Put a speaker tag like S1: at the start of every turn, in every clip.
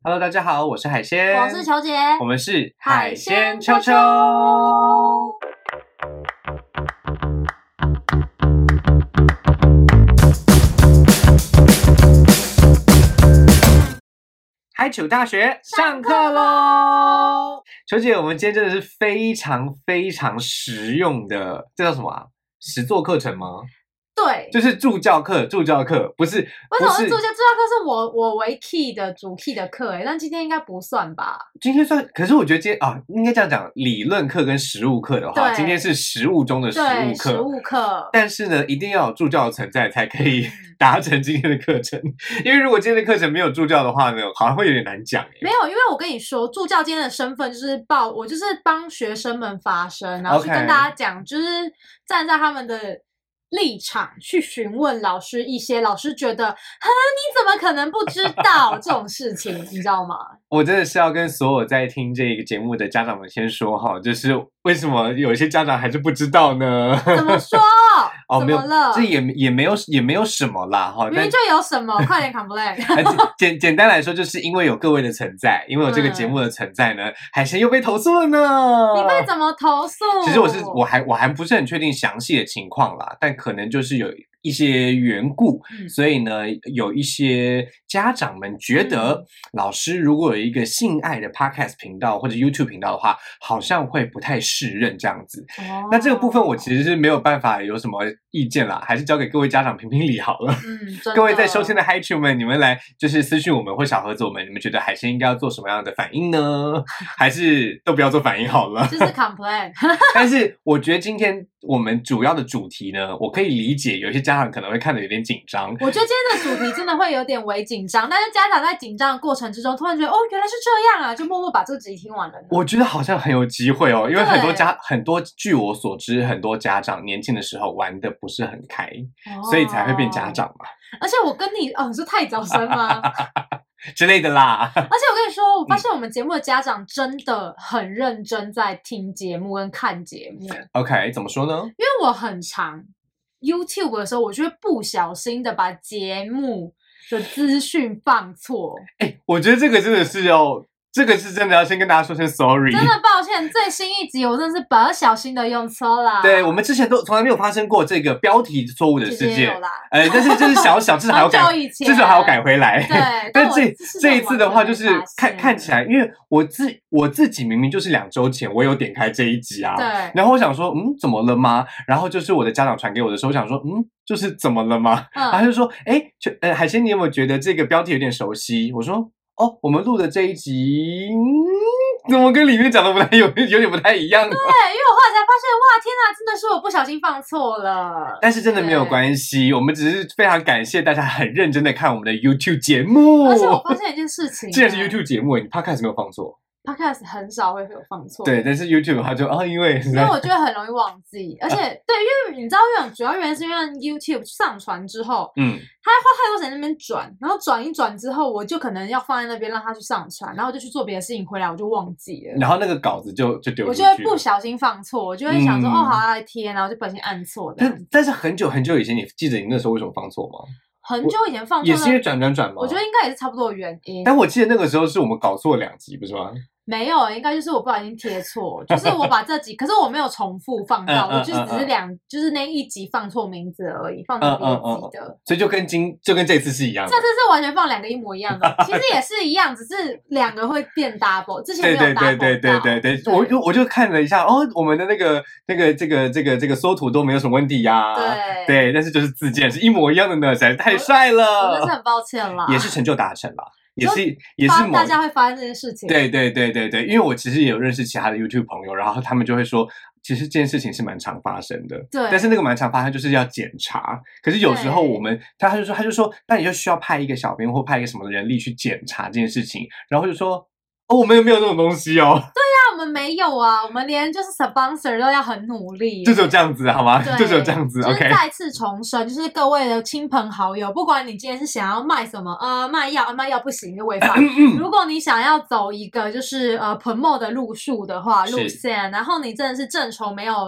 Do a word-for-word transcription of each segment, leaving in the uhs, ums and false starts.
S1: Hello， 大家好，我是海鲜，
S2: 我是球姐，
S1: 我们是
S2: 海鲜秋秋。
S1: 海球大学上课喽！球姐，我们今天真的是非常非常实用的，这叫什么啊？实作课程吗？
S2: 对，
S1: 就是助教课，助教课不是？
S2: 为什么是助教？助教课是我我为 key 的主 key 的课哎，但今天应该不算吧？
S1: 今天算，可是我觉得今天啊，应该这样讲，理论课跟实务课的话，今天是实务中的实务课，
S2: 实务课。
S1: 但是呢，一定要有助教的存在才可以达成今天的课程，因为如果今天的课程没有助教的话呢，好像会有点难讲。
S2: 没有，因为我跟你说，助教今天的身份就是报，我就是帮学生们发声，然后去跟大家讲， okay. 就是站在他们的立场去询问老师一些老师觉得，哈，你怎么可能不知道这种事情，你知道吗？
S1: 我真的是要跟所有在听这个节目的家长们先说哈，就是为什么有一些家长还是不知道呢？
S2: 怎么说？
S1: 哦，
S2: 怎么了？
S1: 这也也没有也没有什么啦哈，
S2: 明明就有什么，快点 complain。
S1: 简简单来说，就是因为有各位的存在，因为有这个节目的存在呢，嗯、海鲜又被投诉了呢。
S2: 你被怎么投诉？
S1: 其实我是我还我还不是很确定详细的情况啦，但可能就是有一些缘故，嗯、所以呢，有一些家长们觉得，嗯、老师如果有一个性爱的 podcast 频道或者 YouTube 频道的话，好像会不太适任这样子。哦、那这个部分我其实是没有办法有什么意见啦，还是交给各位家长评评理好了。
S2: 嗯，
S1: 各位在收听的嗨球们，你们来就是私讯我们或小盒子我们，你们觉得海鲜应该要做什么样的反应呢？还是都不要做反应好了？
S2: 就是 complain。
S1: 但是我觉得今天我们主要的主题呢，我可以理解有些家长可能会看得有点紧张。
S2: 我觉得今天的主题真的会有点微紧张，但是家长在紧张的过程之中，突然觉得哦，原来是这样啊，就默默把这个集听完了呢。
S1: 我觉得好像很有机会哦，因为很多家很多，据我所知，很多家长年轻的时候玩的不是很开，哦、所以才会变家长嘛。
S2: 而且我跟你哦，你说太早生吗？
S1: 之类的啦。
S2: 而且我跟你说，我发现我们节目的家长真的很认真在听节目跟看节目。
S1: OK， 怎么说呢？
S2: 因为我很常 YouTube 的时候，我就会不小心的把节目的资讯放错。
S1: 哎、欸，我觉得这个真的是要。这个是真的要先跟大家说声 sorry，
S2: 真的抱歉，最新一集我真的是不小心的用错了。
S1: 对，我们之前都从来没有发生过这个标题错误的事件，呃，但是这是小小，至少还要改，至少还要改回来。
S2: 对，
S1: 但这这一次的话，就是看看起来，因为我自我自己明明就是两周前我有点开这一集啊，
S2: 对，
S1: 然后我想说，嗯，怎么了吗？然后就是我的家长传给我的时候，我想说，嗯，就是怎么了吗？嗯、然后他就说，哎，呃，海鲜，你有没有觉得这个标题有点熟悉？我说。哦，我们录的这一集、嗯、怎么跟里面讲的不太有有点不太一样？
S2: 对，因为我后来才发现，哇，天哪，真的是我不小心放错了。
S1: 但是真的没有关系，我们只是非常感谢大家很认真的看我们的 YouTube 节目。
S2: 而且我发现一件事情，
S1: 既然是 YouTube 节目，你 Podcast 没有放错。
S2: Podcast 很少会有放错，
S1: 对，但是 YouTube 的话就啊，因为
S2: 因为我觉得很容易忘记，而且对，因为你知道，因为主要原因是因为 YouTube 上传之后，嗯，它要花太多时间在那边转，然后转一转之后，我就可能要放在那边让它去上传，然后就去做别的事情，回来我就忘记了，
S1: 然后那个稿子就就丢出去
S2: 了，我就会不小心放错，我就会想说、嗯、哦，好要来贴，然后就不小心按错。
S1: 但但是很久很久以前，你记得你那时候为什么放错吗？
S2: 很久以前放错
S1: 也是因为转转转吗？
S2: 我觉得应该也是差不多的原因。
S1: 但我记得那个时候是我们搞错两集，不是吗？
S2: 没有，应该就是我不小心贴错，就是我把这集，可是我没有重复放到，
S1: 嗯、
S2: 我就是只是两，嗯、就是那一集放错名字而已，放到别集的，
S1: 嗯嗯嗯，所以就跟今就跟这次是一样的，
S2: 这次是完全放两个一模一样的，其实也是一样，只是两个会变 double， 之前没有 double 到。
S1: 对对对对对对，我就我就看了一下，哦，我们的那个那个这个这个这个缩图都没有什么问题呀、啊，
S2: 对
S1: 对，但是就是字件是一模一样的呢，实在是太帅了，
S2: 我真是很抱歉啦，
S1: 也是成就达成了。也是也是
S2: 大家会发生这件事情，
S1: 对对对对对，因为我其实也有认识其他的 YouTube 朋友，然后他们就会说，其实这件事情是蛮常发生的，
S2: 对，
S1: 但是那个蛮常发生就是要检查，可是有时候我们他他就说他就说，那你就需要派一个小编或派一个什么人力去检查这件事情，然后就说，哦，我们有没有这种东西哦？
S2: 对。我们没有啊，我们连就是 sponsor 都要很努力，
S1: 就只有这样子好吗？就只有这样子 ，OK。
S2: 就是再次重申，就是各位的亲朋好友，不管你今天是想要卖什么，呃，卖药，呃、卖药不行就违法。嗯嗯、如果你想要走一个就是呃 promote 的路数的话，路线，然后你真的是正愁没有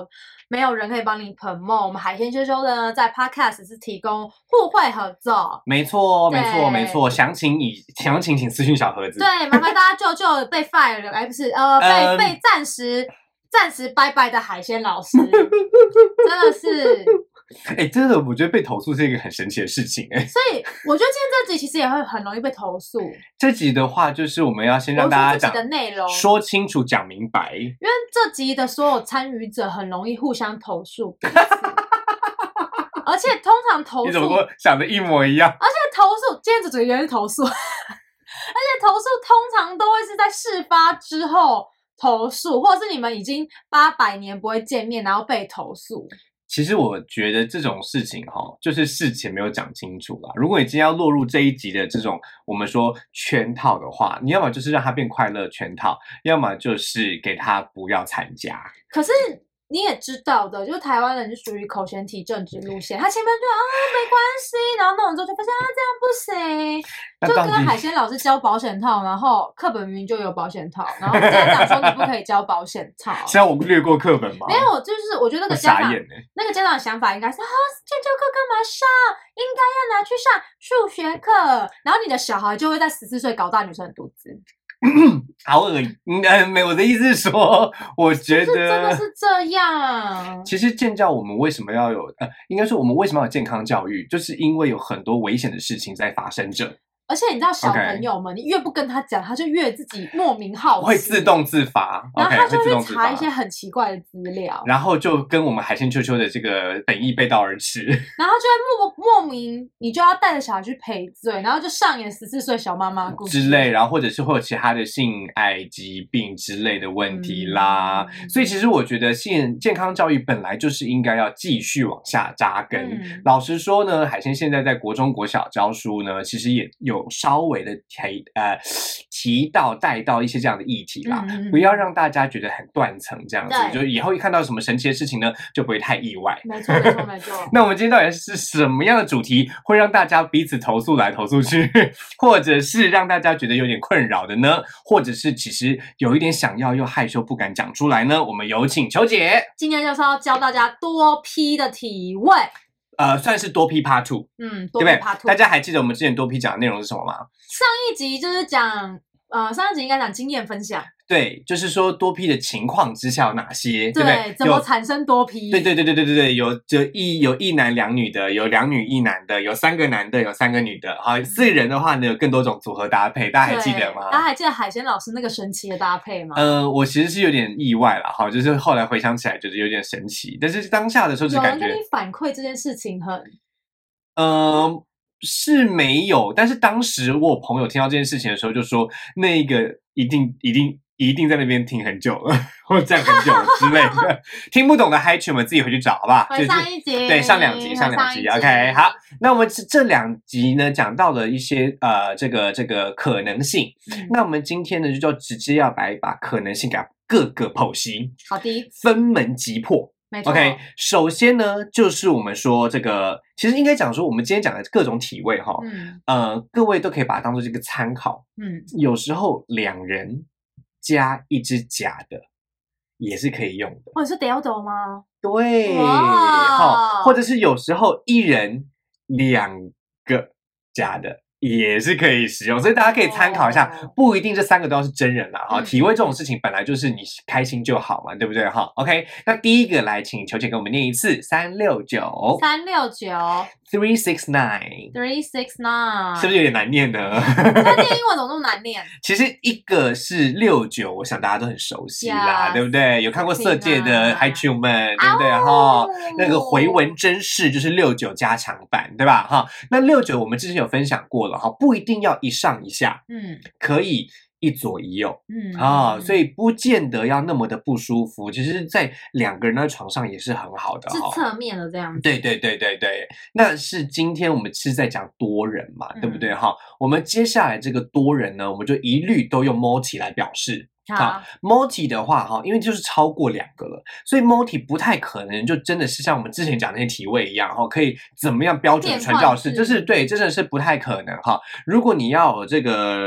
S2: 没有人可以帮你 promote。我们海鲜啾啾的呢，在 podcast 是提供互惠合作。
S1: 没错，没错，没错。详情以详情请私讯小盒子。
S2: 对，麻烦大家救救被 fire 了，哎，不是，呃，被、嗯、被暂时暂时拜拜的海鲜老师，真的是。
S1: 哎、欸，真的，我觉得被投诉是一个很神奇的事情、欸，哎。
S2: 所以我觉得今天这集其实也会很容易被投诉。
S1: 这集的话，就是我们要先让大家讲
S2: 的内容，说
S1: 清楚、讲明白。因
S2: 为这集的所有参与者很容易互相投诉，而且通常投诉，
S1: 你怎么跟我想的一模一样？
S2: 而且投诉，今天这主题是投诉，而且投诉通常都会是在事发之后投诉，或者是你们已经八百年不会见面，然后被投诉。
S1: 其实我觉得这种事情哈，就是事前没有讲清楚啦。如果你今天要落入这一集的这种我们说圈套的话，你要么就是让他变快乐圈套，要么就是给他不要参加。
S2: 可是你也知道的，就是台湾人是属于口嫌体正直路线，他前面就啊没关系，然后弄完之后就发现啊这样不行，就跟海鲜老师教保险套，然后课本明明就有保险套，然后家长说你不可以教保险套。
S1: 现在我略过课本吗？
S2: 没有，就是我觉得那个家长、欸、那个家长的想法应该是啊，健教课干嘛上？应该要拿去上数学课，然后你的小孩就会在十四岁搞大女生的肚子。
S1: 好恶心！嗯，没，我的意思是说，我觉得
S2: 真的是这样。
S1: 其实健教我们为什么要有呃，应该说我们为什么要有健康教育，就是因为有很多危险的事情在发生着。
S2: 而且你知道小朋友们， okay. 你越不跟他讲，他就越自己莫名好奇，
S1: 会自动自发，
S2: 然后他就
S1: 会
S2: 去查一些很奇怪的资料，
S1: 然后就跟我们海鲜啾啾的这个本意背道而驰，
S2: 然后就会莫莫名，你就要带着小孩去赔罪，然后就上演十四岁小妈妈故事
S1: 之类，然后或者是会有其他的性爱疾病之类的问题啦。嗯、所以其实我觉得现健康教育本来就是应该要继续往下扎根。嗯、老实说呢，海鲜现在在国中国小教书呢，其实也有稍微的提呃提到带到一些这样的议题啦，嗯、不要让大家觉得很断层这样子，就以后一看到什么神奇的事情呢，就不会太意外。
S2: 没错没错没错。
S1: 那我们今天到底是什么样的主题，会让大家彼此投诉来投诉去，或者是让大家觉得有点困扰的呢？或者是其实有一点想要又害羞不敢讲出来呢？我们有请球姐。
S2: 今天就是要教大家多批的体位。
S1: 呃，算是多批 Part Two，
S2: 嗯，多批 Part Two，
S1: 大家还记得我们之前多批讲的内容是什么吗？
S2: 上一集就是讲，呃，上一集应该讲经验分享。
S1: 对，就是说多批的情况之下有哪些，对不对？
S2: 怎么产生多批？
S1: 对对对对对对对，有就一有一男两女的，有两女一男的，有三个男的，有三个女的。好，四个人的话呢，有更多种组合搭配，大家还记得吗？
S2: 大家还记得海鲜老师那个神奇的搭配吗？
S1: 呃，我其实是有点意外啦，哈，就是后来回想起来，觉得有点神奇，但是当下的时候就感觉
S2: 有人跟你反馈这件事情很，
S1: 嗯、呃。是没有，但是当时我有朋友听到这件事情的时候就说，那个一定一定一定在那边听很久了，或站很久了之类的。听不懂的嗨曲我们自己回去找好不好？
S2: 回上一集，
S1: 对，上两集，上两集 ，OK， 好。那我们这两集呢，讲到了一些呃，这个这个可能性。嗯、那我们今天呢，就就直接要来把可能性给各个剖析，
S2: 好的，
S1: 分门击破。OK， 首先呢，就是我们说这个，其实应该讲说，我们今天讲的各种体位哈，嗯，呃，各位都可以把它当做这个参考，嗯，有时候两人加一只假的也是可以用的。
S2: 哦，你是 dildo 吗？
S1: 对，好，或者是有时候一人两个假的。也是可以使用，所以大家可以参考一下，哦、不一定这三个都要是真人啦哈。嗯、体位这种事情本来就是你开心就好嘛，对不对哈 ？OK， 那第一个来，请球姐给我们念一次三六九
S2: 三六九
S1: three six nine
S2: three six nine，
S1: 是不是有点难念呢？
S2: 那念英文怎么那么难念？
S1: 其实一个是六九，我想大家都很熟悉啦， yes, 对不对？有看过色戒的嗨球们，对不对哈？那个回文真式就是六九加强版，对吧哈？那六九我们之前有分享过了。不一定要一上一下，嗯，可以一左一右，嗯啊，所以不见得要那么的不舒服。其实，在两个人的床上也是很好的，
S2: 是侧面的这样子。
S1: 对对对对对，那是今天我们是在讲多人嘛，嗯、对不对哈？我们接下来这个多人呢，我们就一律都用 multi 来表示。好 multi 的话哈，因为就是超过两个了，所以 multi 不太可能就真的是像我们之前讲那些体位一样哈，可以怎么样标准传教士，就是对，真的是不太可能哈。如果你要有这个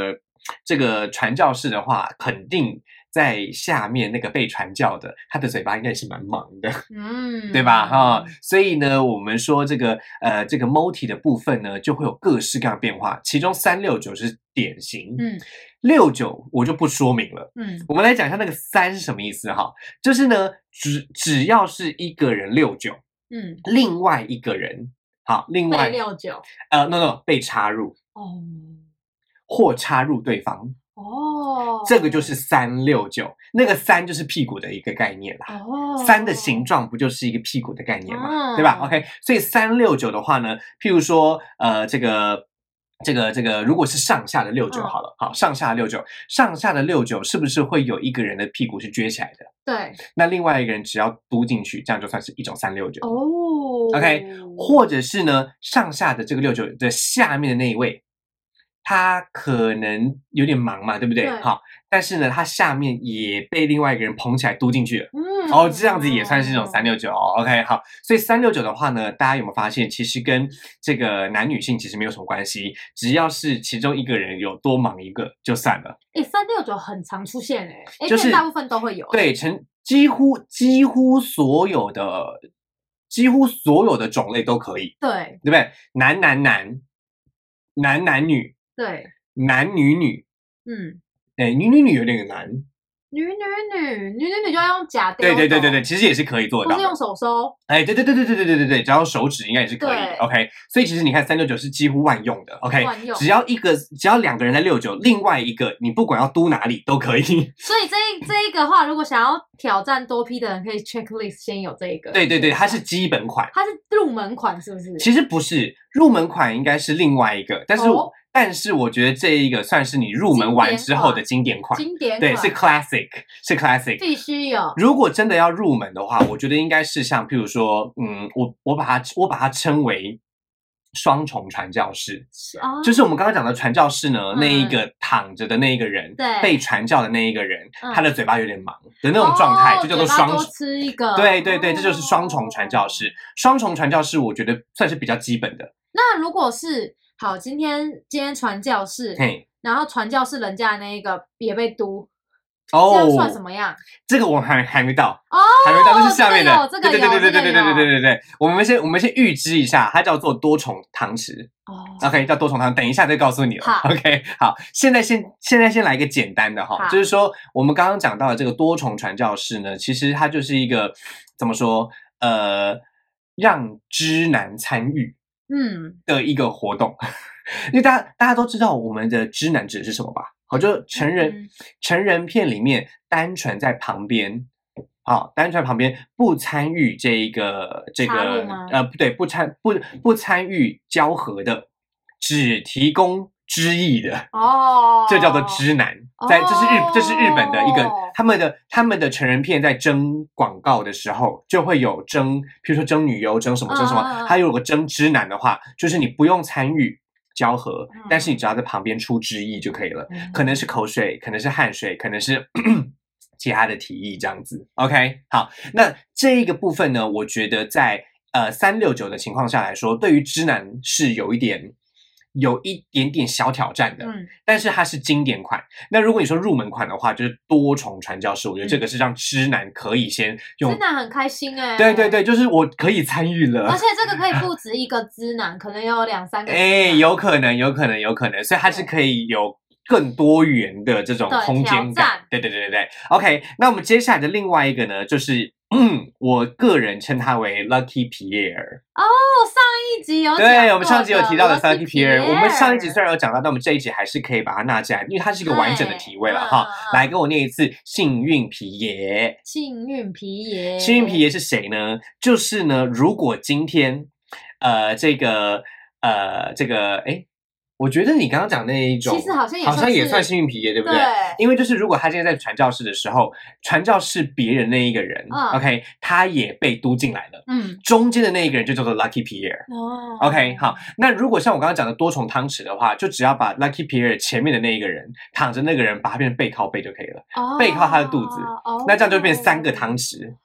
S1: 这个传教士的话，肯定在下面那个被传教的，他的嘴巴应该也是蛮忙的，嗯，对吧？哈、哦，所以呢，我们说这个呃这个 multi 的部分呢，就会有各式各样的变化，其中三六九是典型，嗯，六九我就不说明了，嗯，我们来讲一下那个三是什么意思哈，就是呢，只只要是一个人六九，嗯，另外一个人好，另外
S2: 被六九，
S1: 呃 no no 被插入哦，或插入对方。哦，这个就是三六九，那个三就是屁股的一个概念啦。哦，三的形状不就是一个屁股的概念嘛，哦、对吧 ？OK， 所以三六九的话呢，譬如说，呃，这个。这个这个，如果是上下的六九好了，嗯、好，上下六九，上下的六九是不是会有一个人的屁股是撅起来的？
S2: 对，
S1: 那另外一个人只要嘟进去，这样就算是一种三六九。哦 ，OK， 或者是呢，上下的这个六九的下面的那一位。他可能有点忙嘛，对不对？对好，但是呢，他下面也被另外一个人捧起来嘟进去了。嗯，哦，这样子也算是一种三六九。OK， 好，所以三六九的话呢，大家有没有发现，其实跟这个男女性其实没有什么关系，只要是其中一个人有多忙一个就算了。
S2: 哎，三六九很常出现哎，就是大部分都会有。
S1: 对，成几乎几乎所有的几乎所有的种类都可以。
S2: 对，
S1: 对不对？男男男，男男女。
S2: 对，
S1: 男女女，嗯，哎，女女女有点难，
S2: 女女女，女女女就要用假丢，
S1: 对对对对对，其实也是可以做到，
S2: 不是用手收，
S1: 哎，对对对对对对对对对，只要手指应该也是可以 ，OK， 所以其实你看三六九是几乎万用的 ，OK， 只要一个只要两个人在六九，另外一个你不管要嘟哪里都可以。所
S2: 以这这一个话，如果想要挑战多 P 的人，可以 checklist 先有这一个，
S1: 对对对，它是基本款，
S2: 它是入门款，是不是？
S1: 其实不是，入门款应该是另外一个，但是。哦但是我觉得这一个算是你入门完之后的经典款，
S2: 经典款
S1: 对，是 classic， 是 classic，
S2: 必须有。
S1: 如果真的要入门的话，我觉得应该是像譬如说，嗯，我我把它我把它称为双重传教士，哦、就是我们刚刚讲的传教士呢，嗯、那一个躺着的那一个人，
S2: 对，
S1: 被传教的那一个人，嗯、他的嘴巴有点忙的那种状态，
S2: 哦、
S1: 就叫做双
S2: 多吃一个，
S1: 对对对，这就是双重传教士。双重传教士，我觉得算是比较基本的。
S2: 那如果是好，今天今天传教士，然后传教士人家的那一个也被嘟，哦，这样算什么样？
S1: 这个我还还没到哦，还没到，这是下面的，
S2: 这个有，
S1: 对对对对对对对对对对对，我们先我们先预知一下，它叫做多重汤匙哦 ，OK， 叫多重汤匙，等一下再告诉你了 ，OK， 好，现在先现在先来一个简单的哈，就是说我们刚刚讲到的这个多重传教士呢，其实它就是一个怎么说，呃，让知男参与。嗯的一个活动，因为大家大家都知道我们的知男指的是什么吧？好，就成人、嗯、成人片里面单纯在旁边，好，单纯在旁边不参与这一个这个呃不对，不参不不参与交合的，只提供知意的哦，这叫做知男，在这是日这是日本的一个他们的他们的成人片在征广告的时候就会有征，譬如说征女优征什么征什么，它有个征知男的话，就是你不用参与交合，嗯、但是你只要在旁边出知意就可以了，嗯、可能是口水，可能是汗水，可能是其他的提议这样子。OK， 好，那这一个部分呢，我觉得在呃三六九的情况下来说，对于知男是有一点。有一点点小挑战的，嗯，但是它是经典款。那如果你说入门款的话，就是多重传教士，我觉得这个是让知男可以先用。
S2: 知男很开心哎、欸，
S1: 对对对，就是我可以参与了，
S2: 而且这个可以不止一个知男，可能有两三个。
S1: 哎，有可能，有可能，有可能，所以它是可以有更多元的这种空间感。对对对对对 ，OK。那我们接下来的另外一个呢，就是。嗯，我个人称他为 Lucky Pierre。
S2: 哦，上一集有讲
S1: 对，我们上一集有提到的 Lucky Pierre。我们上一集虽然有讲到，但我们这一集还是可以把它纳进来，因为它是一个完整的体位了哈。来，跟我念一次：幸运皮爷。
S2: 幸运皮爷。
S1: 幸运皮爷是谁呢？就是呢，如果今天，呃，这个，呃，这个，哎。我觉得你刚刚讲那一种，
S2: 其实好像也
S1: 好像也算幸运皮爷，对不对？
S2: 对。
S1: 因为就是如果他今天在传教士的时候，传教士别人那一个人、嗯、，OK， 他也被嘟进来了，嗯，中间的那一个人就叫做 Lucky Pierre。哦 ，OK， 好。那如果像我刚刚讲的多重汤匙的话，就只要把 Lucky Pierre 前面的那一个人躺着那个人，把它变成背靠背就可以了，哦、背靠他的肚子，哦、那这样就变成三个汤匙。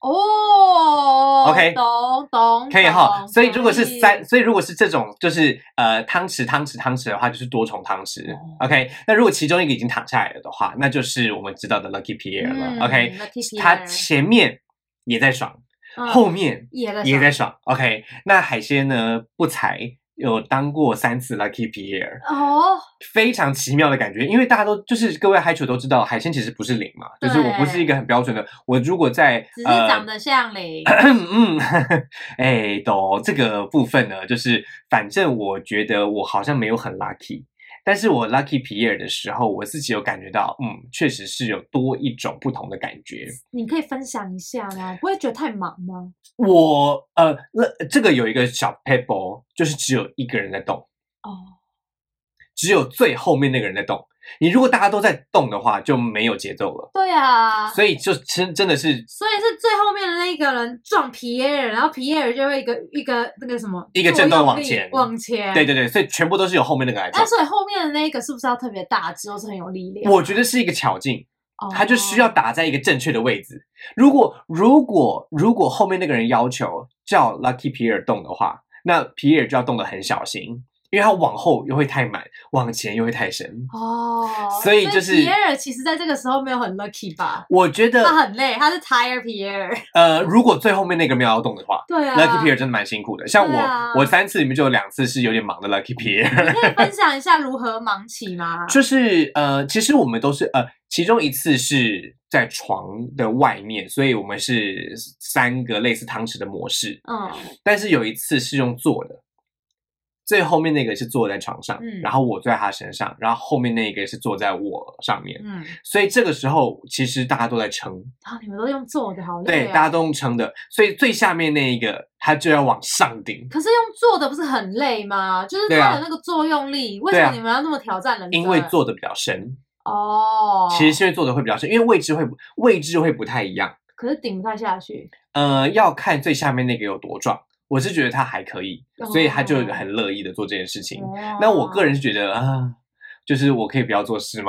S2: 哦
S1: ，OK，
S2: 懂懂，
S1: 可以哈。所以如果是三，
S2: 以
S1: 所以如果是这种就是呃汤匙汤匙汤匙的话，就是多重汤匙、哦、，OK。那如果其中一个已经躺下来了的话，那就是我们知道的 Lucky Pierre 了、嗯、，OK。他前面也在爽，嗯、后面也在也在爽 ，OK。那海鲜呢不才。有当过三次 Lucky Pierre 哦，非常奇妙的感觉，因为大家都就是各位海球都知道，海鲜其实不是零嘛，就是我不是一个很标准的，我如果在
S2: 只是长得像零，
S1: 呃、嗯，哎，懂这个部分呢，就是反正我觉得我好像没有很 lucky。但是我 Lucky Pierre 的时候，我自己有感觉到，嗯，确实是有多一种不同的感觉。
S2: 你可以分享一下吗？不会觉得太忙吗？
S1: 我呃，这个有一个小 paper， 就是只有一个人在动哦，只有最后面那个人在动。你如果大家都在动的话，就没有节奏了。
S2: 对啊，
S1: 所以就真真的是，
S2: 所以是最后面的那一个人撞皮耶尔，然后皮耶尔就会一个一个那个什么
S1: 一个震动往前
S2: 往前。
S1: 对对对，所以全部都是由后面那个来撞。
S2: 那所以后面的那个是不是要特别大只，或是很有力量？
S1: 我觉得是一个巧劲，他就需要打在一个正确的位置。如果如果如果后面那个人要求叫 Lucky Pierre 动的话，那皮尔就要动得很小心。因为他往后又会太满，往前又会太深哦，所以就是
S2: 皮尔其实在这个时候没有很 lucky 吧？
S1: 我觉得
S2: 他很累，他是 tired 皮尔。
S1: 呃，如果最后面那个没有要动的话，
S2: 对啊
S1: ，lucky 皮尔真的蛮辛苦的。像我，啊、我三次里面就有两次是有点忙的 lucky 皮尔。
S2: 你可以分享一下如何忙起吗？
S1: 就是呃，其实我们都是呃，其中一次是在床的外面，所以我们是三个类似汤匙的模式，嗯，但是有一次是用坐的。最后面那个是坐在床上，嗯、然后我坐在他身上，然后后面那个是坐在我上面，嗯，所以这个时候其实大家都在撑
S2: 啊，你们都用坐的，好累、啊，
S1: 对，大家都用撑的，所以最下面那一个他就要往上顶。
S2: 可是用坐的不是很累吗？就是它的那个作用力，啊、为什么你们要那么挑战人？
S1: 因为坐的比较深哦，其实是因为坐的会比较深，因为位置会位置会不太一样，
S2: 可是顶不太下去。
S1: 呃，要看最下面那个有多壮。我是觉得他还可以，所以他就很乐意的做这件事情。Oh. 那我个人是觉得啊，就是我可以不要做事吗？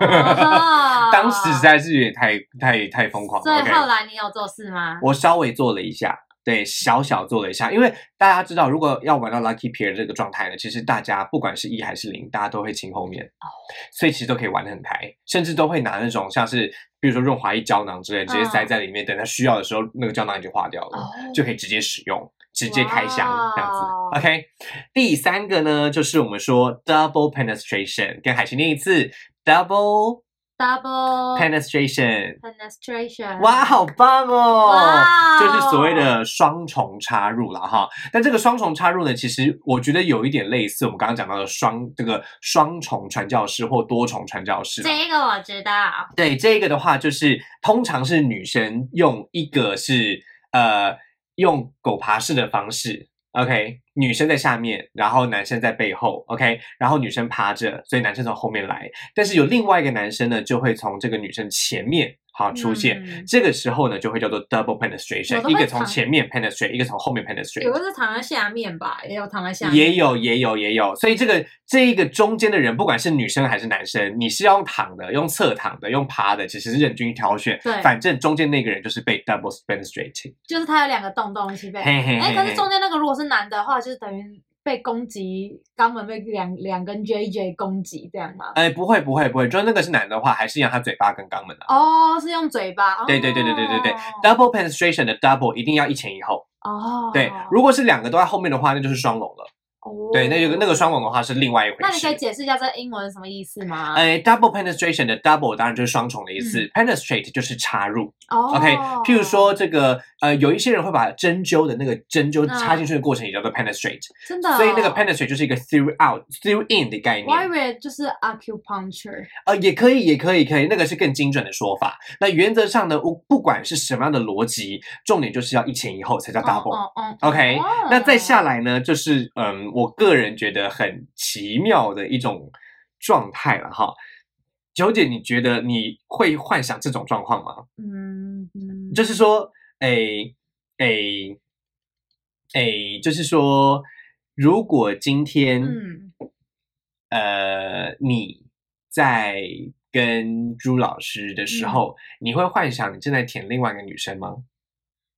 S1: Oh. 当时实在是有点太太太疯狂了。
S2: 所以后来你有做事吗？
S1: 我稍微做了一下，对，小小做了一下，因为大家知道，如果要玩到 Lucky Pierre 这个状态呢，其实大家不管是一还是零，大家都会清后面，哦，所以其实都可以玩得很开，甚至都会拿那种像是比如说润滑液胶囊之类，直接塞在里面，嗯、等他需要的时候，那个胶囊已经化掉了，哦，就可以直接使用。直接开箱这样子 ，OK。第三个呢，就是我们说 double penetration， 跟海星念一次 double
S2: double
S1: penetration
S2: penetration，
S1: 哇，好棒哦！就是所谓的双重插入了哈。但这个双重插入呢，其实我觉得有一点类似我们刚刚讲到的双这个双重传教士或多重传教士。
S2: 这个我知道。
S1: 对，这个的话就是通常是女生用一个是呃。用狗爬式的方式 ，OK， 女生在下面，然后男生在背后 ，OK， 然后女生趴着，所以男生从后面来，但是有另外一个男生呢，就会从这个女生前面好出现，嗯、这个时候呢，就会叫做 double penetration， 一个从前面 penetrate， 一个从后面 penetrate，
S2: 有个是躺在下面吧，也有躺在下面，
S1: 也有也有也有，所以这个这一个中间的人，不管是女生还是男生，你是要用躺的、用侧躺的、用趴的，其实是任君挑选，对，反正中间那个人就是被 double penetrate，
S2: 就是他有两个洞洞一起被，哎，可是中间那个如果是男的话，就是等于被攻击，肛门被两两根 J J 攻击这样吗？
S1: 哎，不会不会不会，就是那个是男的话，还是一样，他嘴巴跟肛门的、
S2: 啊。哦，是用嘴巴。哦、
S1: 对对对对对对对 ，double penetration 的 double 一定要一前一后。哦。对，如果是两个都在后面的话，那就是双龙了。哦。对，那个那个双龙的话是另外一回事。
S2: 那你可以解释一下这英文是什么意思吗？
S1: 哎 ，double penetration 的 double 当然就是双重的意思、嗯、，penetrate 就是插入。哦。OK， 譬如说这个呃，有一些人会把针灸的那个针灸插进去的过程也叫做 penetrate，、嗯、
S2: 真的、哦。
S1: 所以那个 penetrate 就是一个 throughout、through in 的概念。
S2: 我以为就是 acupuncture。
S1: 呃，也可以，也可以，可以，那个是更精准的说法。那原则上呢，不管是什么样的逻辑，重点就是要一前一后才叫 double。哦哦。OK，、哦、那再下来呢，就是嗯，我个人觉得很奇妙的一种状态了哈。九姐，你觉得你会幻想这种状况吗？嗯嗯，就是说，诶诶诶，就是说，如果今天，嗯、呃，你在跟朱老师的时候，嗯、你会幻想你正在舔另外一个女生吗？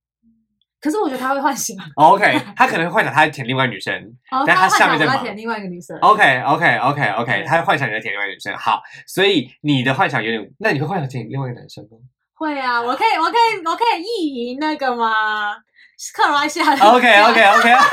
S2: 可是我觉得他会幻想。
S1: 哦、OK， 他可能会幻想他在舔另外女生，
S2: 哦、
S1: 但他下面在忙
S2: 舔另外一个女生。
S1: OK OK OK OK， 他幻想你在舔另外一个女生。好，所以你的幻想有点，那你会幻想舔另外一个男生吗？
S2: 会啊，我可以，我可以，我可以意淫那个吗？克罗埃西亚的。
S1: OK OK OK， 好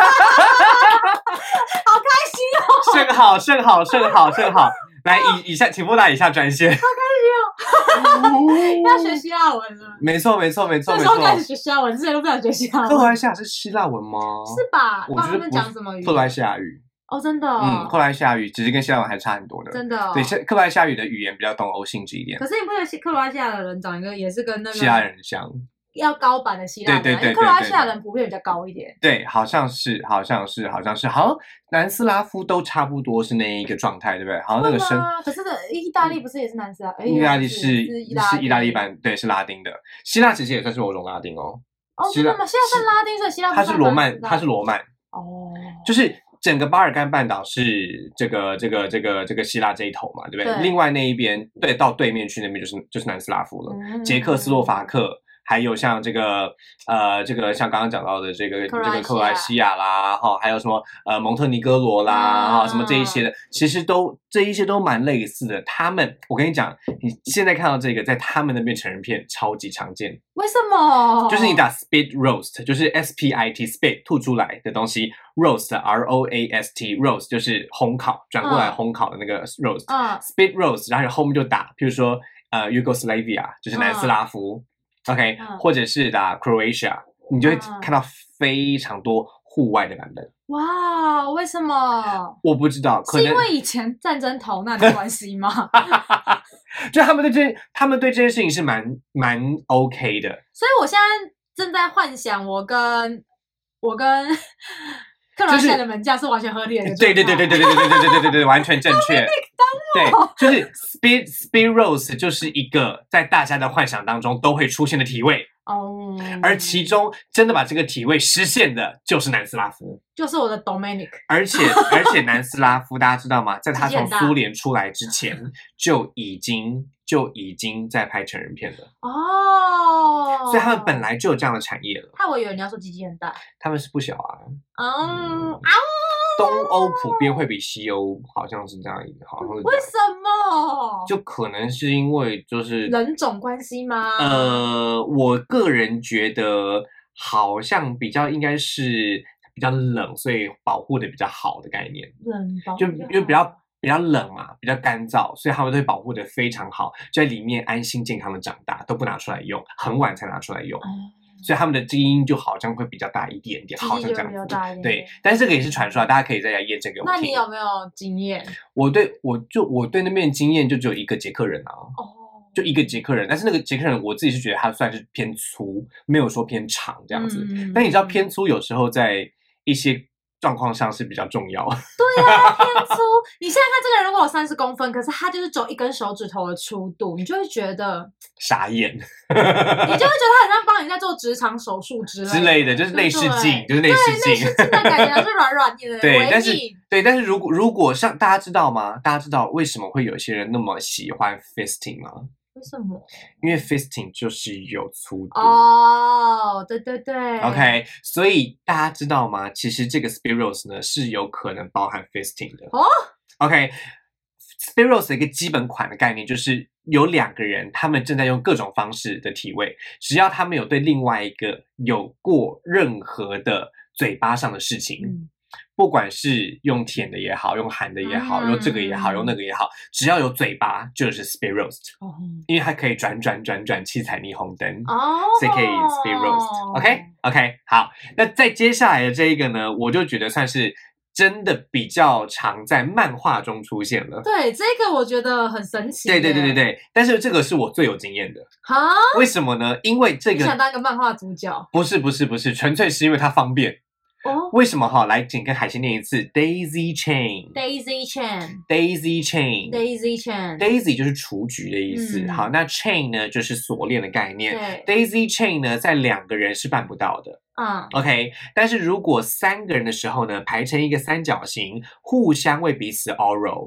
S2: 开心哦！
S1: 甚好甚好甚好甚好，来以以下，请拨打以下专线。
S2: 好开心哦！要学希腊文了。
S1: 没错没错没错没错。
S2: 这时候开始学希腊文，之前都不想学希腊文。
S1: 克罗埃西亚是希腊文吗？
S2: 是吧？
S1: 我觉得不是
S2: 讲什么语？
S1: 克罗埃西亚语。
S2: 哦，真的、哦。
S1: 嗯，克罗埃西亚语其实跟希腊文还差很多的。
S2: 真的、哦。
S1: 对，克罗埃西亚语的语言比较东欧性质一点。
S2: 可是你不觉得克罗埃西亚的人长一个也是跟那个
S1: 希腊人像？
S2: 要高版的希腊人，
S1: 对对对对对对，
S2: 因为克罗埃西亚人普遍比较高一点。
S1: 对，好像是，好像是，好像是，好像南斯拉夫都差不多是那一个状态，对不对？好像那个生，
S2: 可是的意大利不是也是南斯拉？
S1: 意大利是
S2: 是
S1: 意大利版，对，是拉丁的。希腊其实也算是某种拉丁哦。
S2: 哦，真的吗？现在是拉丁，所以希腊
S1: 它是罗曼，它是罗曼。
S2: 哦，
S1: 就是整个巴尔干半岛是这个这个这个这个希腊这一头嘛，对不对？
S2: 对
S1: 另外那一边，对，到对面去那边就是就是南斯拉夫了，
S2: 嗯、
S1: 捷克斯洛伐克。还有像这个呃，这个像刚刚讲到的这个这个克罗埃西亚啦，哈，还有什么呃蒙特尼哥罗啦，哈、嗯，什么这一些的，其实都这一些都蛮类似的。他们，我跟你讲，你现在看到这个，在他们那边成人片超级常见。
S2: 为什么？
S1: 就是你打 spit roast， 就是 S P I T spit 吐出来的东西 ，roast R O A S T roast 就是烘烤，转过来烘烤的那个 roast，嗯 spit roast， 然后后面就打，譬如说呃 Yugoslavia 就是南斯拉夫。嗯OK，、嗯、或者是打 Croatia， 你就会看到非常多户外的版本。
S2: 哇，为什么？
S1: 我不知道，可能
S2: 是因为以前战争逃难的关系吗？
S1: 就他们对这，他们对这件事情是蛮蛮 OK 的。
S2: 所以我现在正在幻想，我跟我跟克罗埃西亚的门将是完全合理的。
S1: 对对对对对对对对对对对对，完全正确。对，就是 spit spit roast 就是一个在大家的幻想当中都会出现的体位哦，而其中真的把这个体位实现的就是南斯拉夫，
S2: 就是我的 Dominic。
S1: 而且而且南斯拉夫大家知道吗？在他从苏联出来之前就已经就已经在拍成人片了哦，所以他们本来就有这样的产业了。
S2: 害我以为你要说鸡鸡很大，
S1: 他们是不小啊。
S2: 嗯啊。
S1: 东欧普遍会比西欧好像是这样，好像是
S2: 为什么？
S1: 就可能是因为就是
S2: 人种关系吗？
S1: 呃，我个人觉得好像比较应该是比较冷，所以保护的比较好的概念。
S2: 冷保护
S1: 就因为比较比较冷嘛，比较干燥，所以他们都会保护的非常好，就在里面安心健康的长大，都不拿出来用，很晚才拿出来用。嗯，所以他们的基因就好像会比较大一点点，好像这样子。
S2: 点
S1: 对，但是这个也是传说，大家可以再来验证给我听。
S2: 那你有没有经验？
S1: 我对我就我对那边的经验就只有一个捷克人啊，哦，就一个捷克人，但是那个捷克人我自己是觉得他算是偏粗，没有说偏长这样子。嗯、但你知道偏粗有时候在一些状况上是比较重要。
S2: 对啊，偏粗。你现在看这个人如果有三十公分，可是他就是只有一根手指头的粗度，你就会觉得
S1: 傻眼。
S2: 你就会觉得他很像帮你在做直肠手术之类的，
S1: 之类的，就是内视镜，就是内视镜，
S2: 内视镜的感觉是软软的。
S1: 对，但是对，但是如果如果像大家知道吗？大家知道为什么会有些人那么喜欢 fisting 吗？
S2: 为什么？
S1: 因为 fisting 就是有粗度
S2: 哦，对对对
S1: ，OK， 所以大家知道吗？其实这个 spit roast 呢是有可能包含 fisting 的哦。OK，spit roast 的一个基本款的概念就是有两个人，他们正在用各种方式的体位，只要他们有对另外一个有过任何的嘴巴上的事情。嗯，不管是用舔的也好，用含的也好，用这个也好，用那个也好，只要有嘴巴就是 spit roast，哦，因为它可以转转转转七彩霓虹灯哦，所以可以 spit roast。OK OK， 好，那在接下来的这一个呢，我就觉得算是真的比较常在漫画中出现了。
S2: 对，这个我觉得很神奇。
S1: 对对对对对，但是这个是我最有经验的。哈？为什么呢？因为这个
S2: 你想当一个漫画主角？
S1: 不是不是不是，纯粹是因为它方便。哦，为什么哈？来，请跟海鲜念一次 ，Daisy chain，Daisy
S2: chain，Daisy
S1: chain，Daisy chain，Daisy 就是雏菊的意思。嗯、好，那 chain 呢就是锁链的概念。对 ，Daisy chain 呢，在两个人是办不到的。嗯 ，OK， 但是如果三个人的时候呢，排成一个三角形，互相为彼此 oral，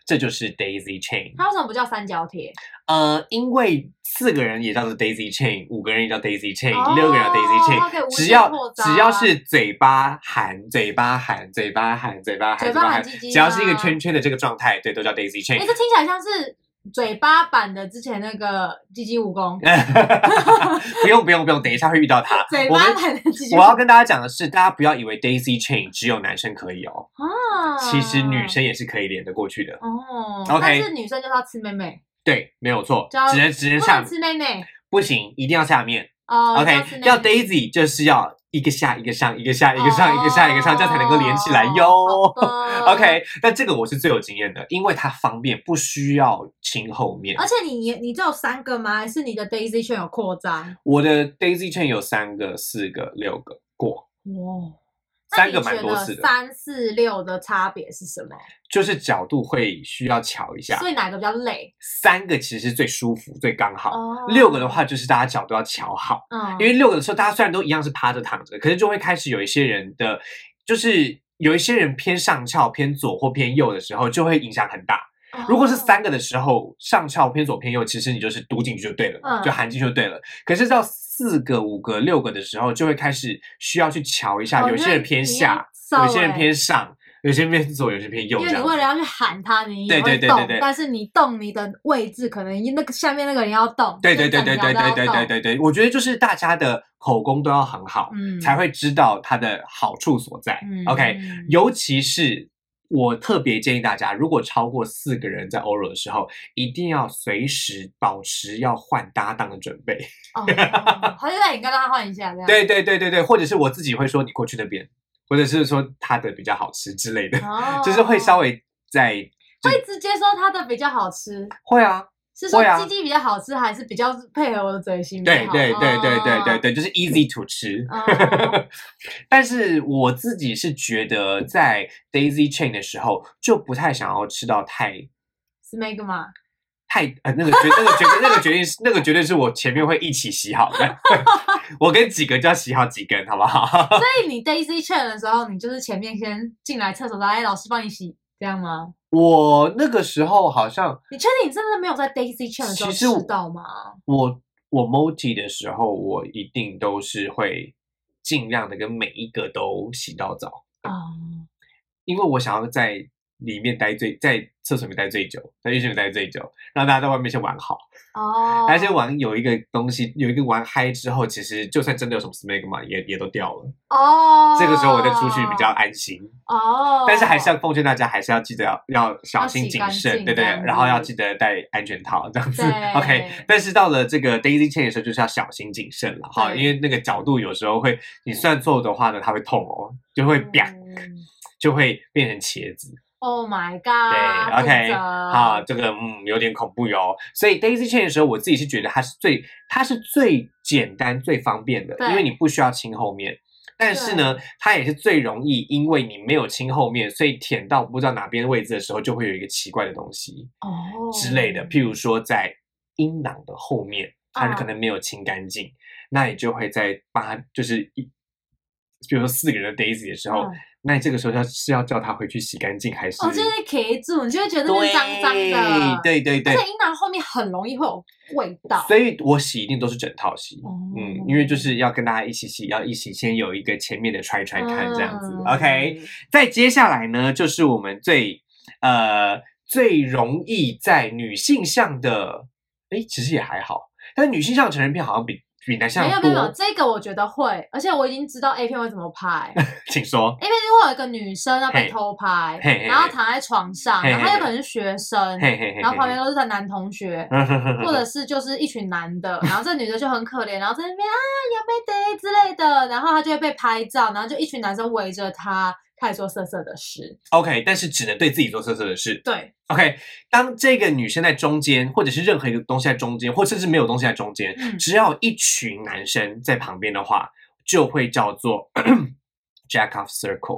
S1: 这就是 daisy chain。
S2: 它为什么不叫三角铁？
S1: 呃，因为四个人也叫做 daisy chain， 五个人也叫 daisy chain，、哦、六个人叫 daisy chain， 只要只要是嘴巴喊、嘴巴喊、嘴巴喊、嘴巴喊、嘴巴喊，只要是一个圈圈的这个状态，对，都叫 daisy chain。
S2: 哎，这听起来像是嘴巴版的之前那个鸡鸡蜈蚣。
S1: 不用不用不用，等一下会遇到它。
S2: 嘴巴版的鸡鸡蜈蚣。
S1: 我要跟大家讲的是，大家不要以为 daisy chain 只有男生可以哦，
S2: 啊，
S1: 其实女生也是可以连得过去的
S2: 哦。
S1: OK，
S2: 但是女生就是要吃妹妹。
S1: 对，没有错，只能只能下
S2: 吃妹妹，
S1: 不行，一定要下面。
S2: 哦
S1: ，OK， 要, 要 Daisy 就是要一个下一个上，一个下一个上，哦、一个下一个上，这样才能够连起来哟。OK， 但这个我是最有经验的，因为它方便，不需要亲后面。
S2: 而且你你只有三个吗？还是你的 Daisy chain 有扩张？
S1: 我的 Daisy chain 有三个、四个、六个过。
S2: 哇。
S1: 三个蛮多次的，
S2: 三四六的差别是什么？
S1: 就是角度会需要调一下，
S2: 所以哪个比较累？
S1: 三个其实是最舒服、最刚好。哦、六个的话，就是大家角度要调好。嗯，因为六个的时候，大家虽然都一样是趴着躺着，可是就会开始有一些人的，就是有一些人偏上翘、偏左或偏右的时候，就会影响很大。如果是三个的时候，上翘偏左偏右，其实你就是读进去就对了，嗯、就含进去就对了。可是到四个、五个、六个的时候，就会开始需要去瞧一下，哦、有些人偏下，有些人偏上，有些人偏左，有些人偏右。
S2: 因为你为了要去喊他，你
S1: 对对对对对，
S2: 但是你动你的位置，可能那个下面那个人要动。
S1: 对对对对对对对对对对，我觉得就是大家的口功都要很好，嗯、才会知道它的好处所在。嗯、OK， 尤其是。我特别建议大家，如果超过四个人在 oral 的时候，一定要随时保持要换搭档的准备。
S2: 哦，他就在你跟他换一下，这样。
S1: 对对对对对，或者是我自己会说你过去那边，或者是说他的比较好吃之类的，哦、就是会稍微在
S2: 会直接说他的比较好吃。
S1: 会啊。
S2: 是说鸡鸡比较好吃，还是比较配合我的嘴型？
S1: 对对对对对对对，就是 easy to 吃。但是我自己是觉得，在 daisy chain 的时候，就不太想要吃到太
S2: smeg 吗？
S1: 太呃，那个绝那个绝对那个决定是那个绝对是我前面会一起洗好的。我跟几个就要洗好几根，好不好？
S2: 所以你 daisy chain 的时候，你就是前面先进来厕所，来老师帮你洗，这样吗？
S1: 我那个时候好像，
S2: 你确定你真的没有在 daisy chain 的时候吃到吗？
S1: 我我 multi 的时候，我一定都是会尽量的跟每一个都洗到澡啊，嗯、因为我想要在里面待最，在厕所里面待最久，在浴室里面待最久，让大家在外面先玩好。哦，而且玩有一个东西，有一个玩嗨之后，其实就算真的有什么 smeg 嘛，也也都掉了。哦，这个时候我再出去比较安心。哦，但是还是要奉劝大家，还是要记得要要小心谨慎，对对，然后要记得戴安全套这样子。OK， 但是到了这个 daisy chain 的时候，就是要小心谨慎了哈，因为那个角度有时候会，你算错的话呢，它会痛哦，就会啪，嗯、就会变成茄子。
S2: Oh my god！
S1: 对 ，OK， 好，这个嗯有点恐怖哟。所以 daisy chain 的时候，我自己是觉得它是最它是最简单、最方便的，因为你不需要亲后面。但是呢，它也是最容易，因为你没有亲后面，所以舔到不知道哪边位置的时候，就会有一个奇怪的东西哦之类的。譬如说在阴囊的后面，它可能没有清干净，哦、那你就会在帮它就是一，比如说四个人的 daisy 的时候。嗯，那你这个时候要是要叫他回去洗干净，还是？
S2: 哦，就是卡住，你就会觉得是脏脏的。
S1: 对对对，
S2: 而且阴囊后面很容易会有味道，
S1: 所以我洗一定都是整套洗。哦、嗯，因为就是要跟大家一起洗，要一起先有一个前面的揣揣看这样子。嗯、OK， 再接下来呢，就是我们最呃最容易在女性向的，哎，其实也还好，但是女性向成人片好像比。比男生
S2: 没有没有没有，这个我觉得会，而且我已经知道 A 片会怎么拍。
S1: 请说。
S2: A 片就会有一个女生要被偷拍，然后躺在床上，然后她有可能是学生，然后旁边都是她男同学，或者是就是一群男的，然后这女的就很可怜，然后在那边啊要被逮之类的，然后她就会被拍照，然后就一群男生围着她。开始做色色的事
S1: ，OK， 但是只能对自己做色色的事。
S2: 对
S1: ，OK， 当这个女生在中间，或者是任何一个东西在中间，或甚至没有东西在中间，嗯、只要一群男生在旁边的话，就会叫做 jack off circle。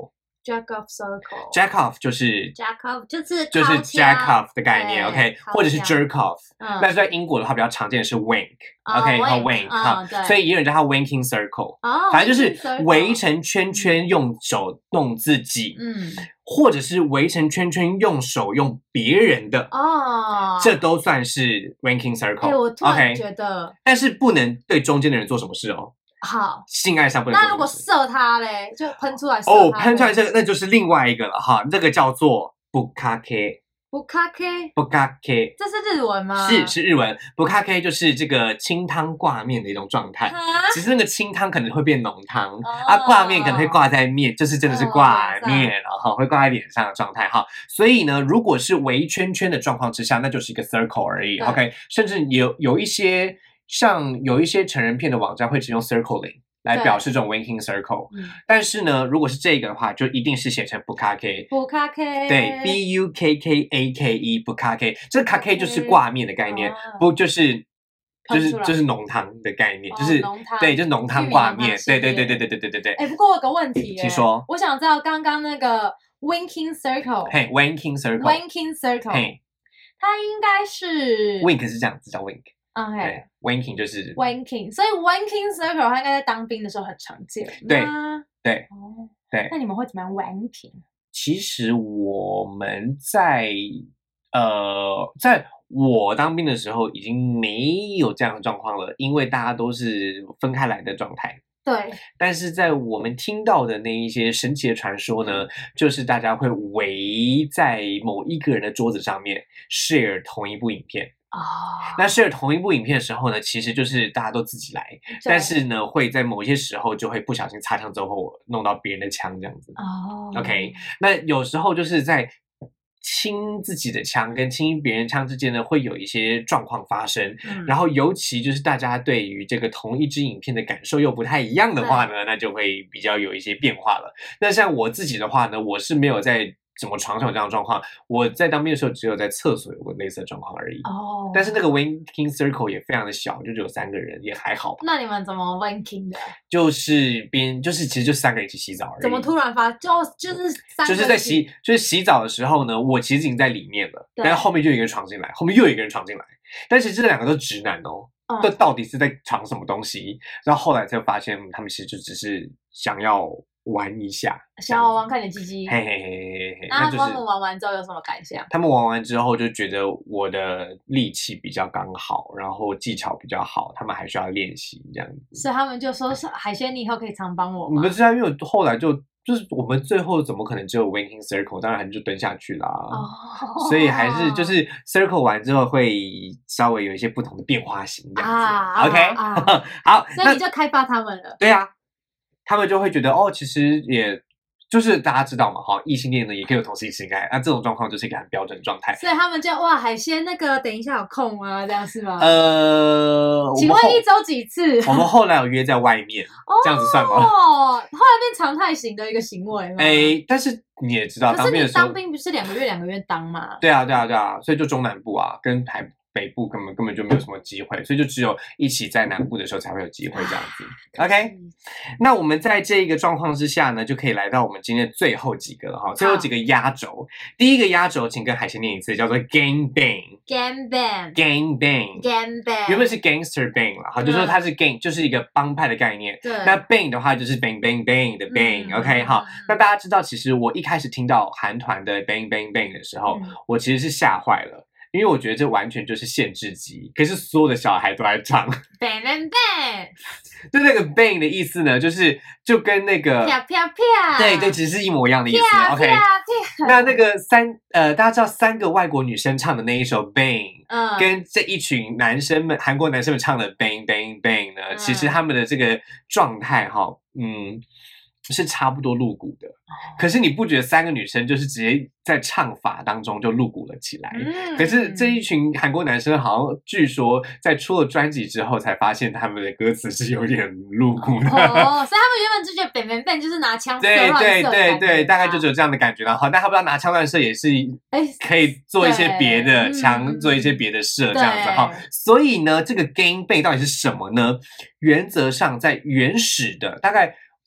S2: Jack of circle。
S1: Jack off 就是
S2: Jack off 就是
S1: 就是 Jack off 的概念 ，OK， 或者是 jerk off。
S2: 嗯，
S1: 但是在英国的话比较常见的是 wink，OK，
S2: 哦
S1: 和
S2: wink，
S1: wink 哈，
S2: 嗯，
S1: 所以也有人叫它 winking circle。
S2: 哦，
S1: 反正就是
S2: winking circle
S1: 围成圈圈用手弄自己，
S2: 嗯，
S1: 或者是围成圈圈用手用别人的，
S2: 哦，
S1: 这都算是 winking circle。
S2: 哎，我突然
S1: OK，
S2: 觉得，
S1: 但是不能对中间的人做什么事哦。
S2: 好，
S1: 性爱上不能做
S2: 那如果
S1: 什么事。
S2: 射他嘞，就喷出来射
S1: 哦，
S2: 他
S1: 喷出来
S2: 嘞
S1: 这个那就是另外一个了哈，这个叫做 bukkake。
S2: 不卡 K，
S1: bukkake
S2: 这是日文吗？
S1: 是是日文 bukkake 就是这个清汤挂面的一种状态。
S2: 哈
S1: 其实那个清汤可能会变浓汤，
S2: 哦
S1: 啊，挂面可能会挂在面，就是真的是挂
S2: 哦
S1: 面，然后会挂在脸上的状态哈。所以呢，如果是围圈圈的状况之下，那就是一个 circle 而已。
S2: 对
S1: OK， 甚至有有一些像有一些成人片的网站会只用 circling 来
S2: 对
S1: 表示这种 winking circle，
S2: 嗯，
S1: 但是呢，如果是这个的话，就一定是写成 bukkake。
S2: 不卡 K，
S1: 对 ，b u k k a k e bukkake，这个 kake 就是挂面的概念，
S2: 哦
S1: 不就是就是
S2: 喷出来
S1: 就是浓汤的概念，
S2: 哦
S1: 就是
S2: 浓汤
S1: 对，就是浓汤
S2: 玉米
S1: 挂面，
S2: 浓汤系列
S1: 对对对对对对对对对。
S2: 哎，不过我有个问题耶，
S1: 请说
S2: 我想知道刚刚那个 winking circle，
S1: 嘿 winking circle，
S2: winking circle，
S1: 嘿
S2: 它应该是
S1: wink 是这样子叫 wink，
S2: OK
S1: 对 winking 就是
S2: winking，所以 winking circle 它应该在当兵的时候很常见。
S1: 对
S2: 那
S1: 对
S2: 哦，
S1: 对。
S2: 那你们会怎么样 winking？
S1: 其实我们在呃，在我当兵的时候已经没有这样的状况了，因为大家都是分开来的状态。
S2: 对，
S1: 但是在我们听到的那一些神奇的传说呢，就是大家会围在某一个人的桌子上面 share 同一部影片。
S2: 哦，
S1: 那 share 同一部影片的时候呢，其实就是大家都自己来，但是呢，会在某些时候就会不小心擦枪走火，弄到别人的枪这样子。
S2: 哦
S1: OK，那有时候就是在亲自己的枪跟亲别人枪之间呢，会有一些状况发生。
S2: 嗯
S1: 然后尤其就是大家对于这个同一支影片的感受又不太一样的话呢，那就会比较有一些变化了。那像我自己的话呢，我是没有在什么床上有这样的状况，我在当兵的时候只有在厕所有过类似的状况而已。
S2: 哦，
S1: 但是那个 winking circle 也非常的小，就只有三个人，也还好吧。
S2: 那你们怎么 winking 的？
S1: 就是边就是其实就三个人一起洗澡而已。
S2: 怎么突然发就就是三个
S1: 就是在
S2: 一起
S1: 洗，就是洗澡的时候呢，我其实已经在里面了，
S2: 对
S1: 但是后面就有一个人闯进来，后面又有一个人闯进来，但是这两个都直男哦，
S2: 嗯
S1: 这到底是在闯什么东西？然后后来才发现，他们其实就只是想要玩一下，
S2: 想要玩看你的鸡鸡？
S1: 嘿嘿嘿嘿嘿，
S2: 那
S1: 那就是
S2: 他们玩完之后有什么感想？
S1: 他们玩完之后就觉得我的力气比较刚好，然后技巧比较好，他们还需要练习这样子。
S2: 所以他们就说是海鲜，你以后可以常帮我吗？
S1: 不是啊，因为我后来就就是我们最后怎么可能只有 winking circle？当然就蹲下去啦。
S2: 哦，
S1: 所以还是就是 circle 完之后会稍微有一些不同的变化型这样子。
S2: 啊
S1: OK，、
S2: 啊
S1: 好，
S2: 所以你就开发他们了。
S1: 对啊，他们就会觉得哦，其实也就是大家知道嘛，哈，异性恋呢也可以有同性性爱，那这种状况就是一个很标准的状态。
S2: 所以他们就哇，海鲜那个等一下有空吗？这样是吗？
S1: 呃，
S2: 请
S1: 我们后
S2: 问一周几次？
S1: 我们后来有约在外面，这样子算吗？
S2: 哦，后来变常态型的一个行为吗？
S1: 哎，但是你也知道，
S2: 可是你
S1: 当兵的时候
S2: 当，兵不是两个月两个月当吗？
S1: 对啊，对啊，对啊，所以就中南部啊，跟台北部根本根本就没有什么机会，所以就只有一起在南部的时候才会有机会这样子。OK，那我们在这个状况之下呢，就可以来到我们今天的最后几个了哈，最后几个压轴。第一个压轴，请跟海鲜念一次，叫做 gang bang。
S2: gang bang
S1: gang bang
S2: gang bang
S1: 原本是 gangster bang 了哈，就说它是 gang，就是一个帮派的概念。
S2: 对，
S1: 那 bang 的话就是 bang bang bang 的 bang，OK，、
S2: 嗯
S1: 好
S2: 嗯。
S1: 那大家知道，其实我一开始听到韩团的 bang bang bang 的时候，
S2: 嗯
S1: 我其实是吓坏了。因为我觉得这完全就是限制级，可是所有的小孩都在唱。
S2: bang bang bang，
S1: 就那个 bang 的意思呢，就是就跟那个
S2: 啪啪啪，
S1: 对对，其实是一模一样的意思。
S2: 啪
S1: OK，
S2: 啪啪，
S1: 那那个三呃，大家知道三个外国女生唱的那一首 bang，、
S2: 嗯，
S1: 跟这一群男生们韩国男生们唱的 bang bang bang 呢，
S2: 嗯
S1: 其实他们的这个状态哈，嗯。是差不多露骨的，可是你不觉得三个女生就是直接在唱法当中就露骨了起来？
S2: 嗯
S1: 可是这一群韩国男生好像据说在出了专辑之后才发现他们的歌词是有点露骨的。
S2: 哦，所以他们原本就觉得 bang bang bang 就是拿枪射
S1: 对
S2: 乱射
S1: 对
S2: 的感觉
S1: 对对，大概
S2: 吧
S1: 就只有这样的感觉了哈。但他不知道拿枪乱射也是
S2: 哎
S1: 可以做一些别的
S2: 对
S1: 枪，
S2: 嗯
S1: 做一些别的射这样子
S2: 对
S1: 哈。所以呢，这个 gang bang 到底是什么呢？原则上在原始的大概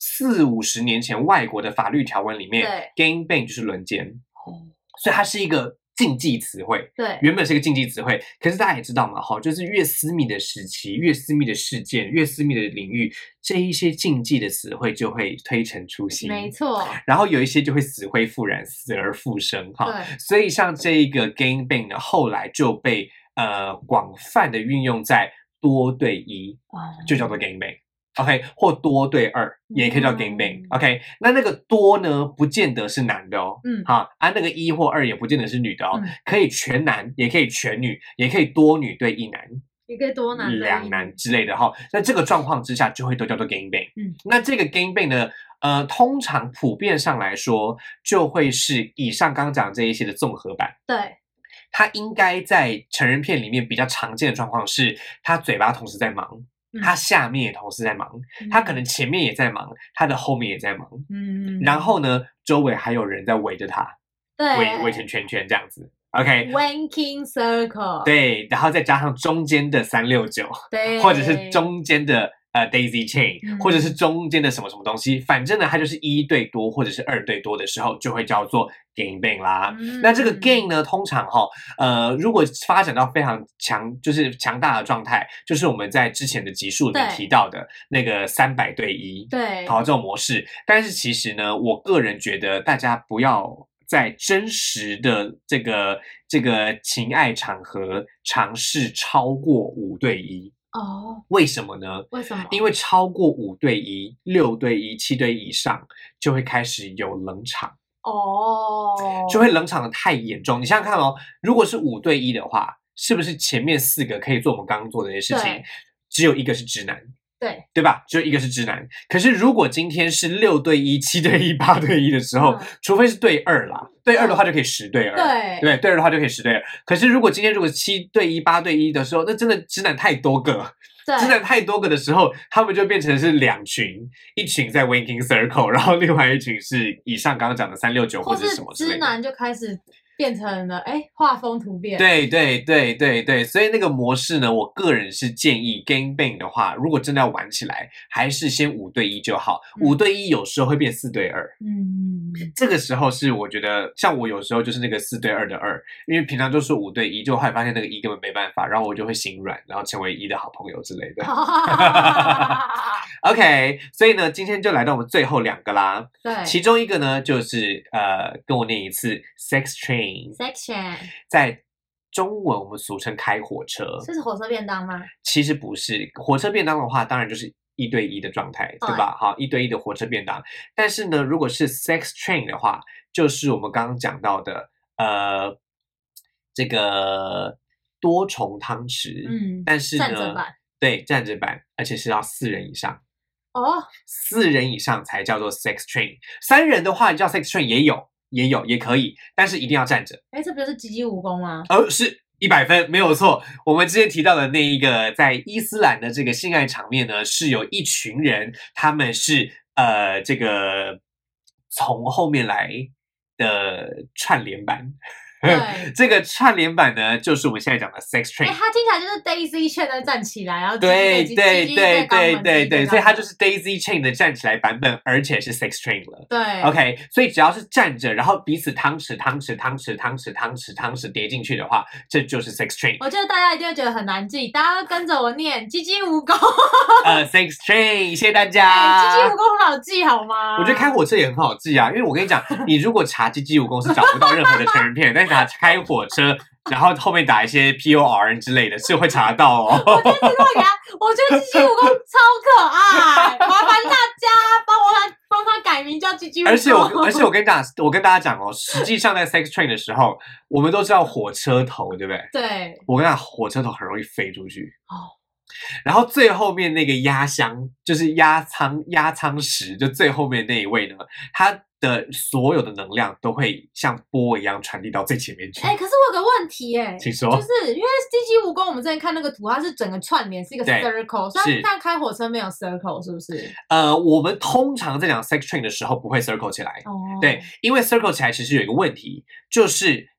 S1: 四五十年前外国的法律条文里面 ，gangbang 就是轮奸，
S2: 哦，
S1: 所以它是一个禁忌词汇。
S2: 对，
S1: 原本是一个禁忌词汇，可是大家也知道嘛，哈，就是越私密的时期、越私密的事件、越私密的领域，这一些禁忌的词汇就会推陈出新，
S2: 没错。
S1: 然后有一些就会死灰复燃、死而复生，哈。
S2: 对，
S1: 所以像这一个 gangbang 呢，后来就被呃广泛的运用在多对一，就叫做 gangbang。OK， 或多对二也可以叫 gangbang。OK， 那那个多呢，不见得是男的哦。
S2: 嗯，
S1: 好，啊，那个一或二也不见得是女的哦，
S2: 嗯、
S1: 可以全男，也可以全女，也可以多女对一男，
S2: 也可以多男
S1: 两男之类的哈。那这个状况之下，就会都叫做 gangbang。
S2: 嗯，
S1: 那这个 gangbang 呢，呃，通常普遍上来说，就会是以上刚讲这一些的综合版。
S2: 对。
S1: 他应该在成人片里面比较常见的状况是，他嘴巴同时在忙，嗯、他下面也同时在忙，嗯、他可能前面也在忙，他的后面也在忙，嗯，然后呢，周围还有人在围着他，
S2: 对，
S1: 围围成圈圈这样子 ，OK，wanking
S2: circle，
S1: 对，然后再加上中间的三六九，
S2: 对，
S1: 或者是中间的。呃 ，daisy chain，、嗯、或者是中间的什么什么东西，反正呢，它就是一对多或者是二对多的时候，就会叫做 gangbang 啦。嗯、那这个 gang 呢，通常哈、哦，呃，如果发展到非常强，就是强大的状态，就是我们在之前的集数里面提到的那个三百对一，
S2: 对，
S1: 好这种模式。但是其实呢，我个人觉得大家不要在真实的这个这个情爱场合尝试超过五对一。
S2: 哦，
S1: 为什么呢？
S2: 为什么？
S1: 因为超过五对一、六对一、七对一以上，就会开始有冷场
S2: 哦，
S1: 就会冷场的太严重。你想想看哦，如果是五对一的话，是不是前面四个可以做我们刚刚做的那些事情，只有一个是直男？
S2: 对，
S1: 对吧？只有一个是直男。可是如果今天是六对一、七对一、八对一的时候，嗯、除非是对二啦，对二的话就可以十对二，
S2: 对
S1: 对，对二的话就可以十对二。可是如果今天如果七对一、八对一的时候，那真的直男太多个，直男太多个的时候，他们就变成是两群，一群在 wanking circle， 然后另外一群是以上刚刚讲的三六九或者什么之类的，
S2: 直男就开始。变成了哎，画风突变。
S1: 对对对对对，所以那个模式呢，我个人是建议 gangbang 的话，如果真的要玩起来，还是先五对一就好。嗯、五对一有时候会变四对二，嗯，这个时候是我觉得，像我有时候就是那个四对二的二，因为平常都是五对一，就后来发现那个一根本没办法，然后我就会心软，然后成为一的好朋友之类的。OK， 所以呢，今天就来到我们最后两个啦。
S2: 对，
S1: 其中一个呢，就是呃，跟我念一次 sex train。Sex
S2: train，
S1: 在中文我们俗称开火车。
S2: 这是火车便当吗？
S1: 其实不是，火车便当的话，当然就是一对一的状态，对吧？好，一对一的火车便当。但是呢，如果是 sex train 的话，就是我们刚刚讲到的呃，这个多重汤匙。嗯，但是呢，
S2: 站着版，
S1: 对，站着版，而且是要四人以上。
S2: 哦，
S1: 四人以上才叫做 sex train， 三人的话叫 sex train 也有，也有也可以，但是一定要站着。
S2: 哎，这不就是积极武功吗？
S1: 哦，是一百分，没有错。我们之前提到的那一个在伊斯兰的这个性爱场面呢，是有一群人，他们是呃这个从后面来的串联版。
S2: 对，
S1: 这个串联版呢，就是我们现在讲的 sex train。
S2: 哎，它听起来就是 daisy chain 的站起来，然后
S1: 对对对对对对，所以它就是 daisy chain 的站起来版本，而且是 sex train 了。
S2: 对
S1: ，OK， 所以只要是站着，然后彼此汤匙汤匙汤匙汤匙汤匙汤匙叠进去的话，这就是 sex train。
S2: 我觉得大家一定会觉得很难记，大家跟着我念积极武功。
S1: 呃 ，sex train， 谢谢大家。
S2: 积极武功很好记，好吗？
S1: 我觉得开火车也很好记啊，因为我跟你讲，你如果查积极武功是找不到任何的成人片，但是查开火车，然后后面打一些 P O R N 之类的，是会查得到哦。
S2: 我今天知道给他，我觉得积极武功超可爱，麻烦大家帮我他帮他改名叫积极武功。
S1: 而且我而且我跟你讲，我跟大家讲哦，实际上在 sex train 的时候，我们都知道火车头，对不对？
S2: 对。
S1: 我跟你讲，火车头很容易飞出去。哦。然后最后面那个压箱，就是压舱压舱石，就最后面那一位呢，他的所有的能量都会像波一样传递到最前面去。
S2: 哎、欸，可是我有个问题哎、欸，
S1: 请说，
S2: 就是因为积极武功，我们之前看那个图，它是整个串联是一个 circle， 所以但开火车没有 circle， 是不是？
S1: 呃，我们通常在讲 sex train 的时候不会 circle 起来，哦，对，因为 circle 起来其实有一个问题，就是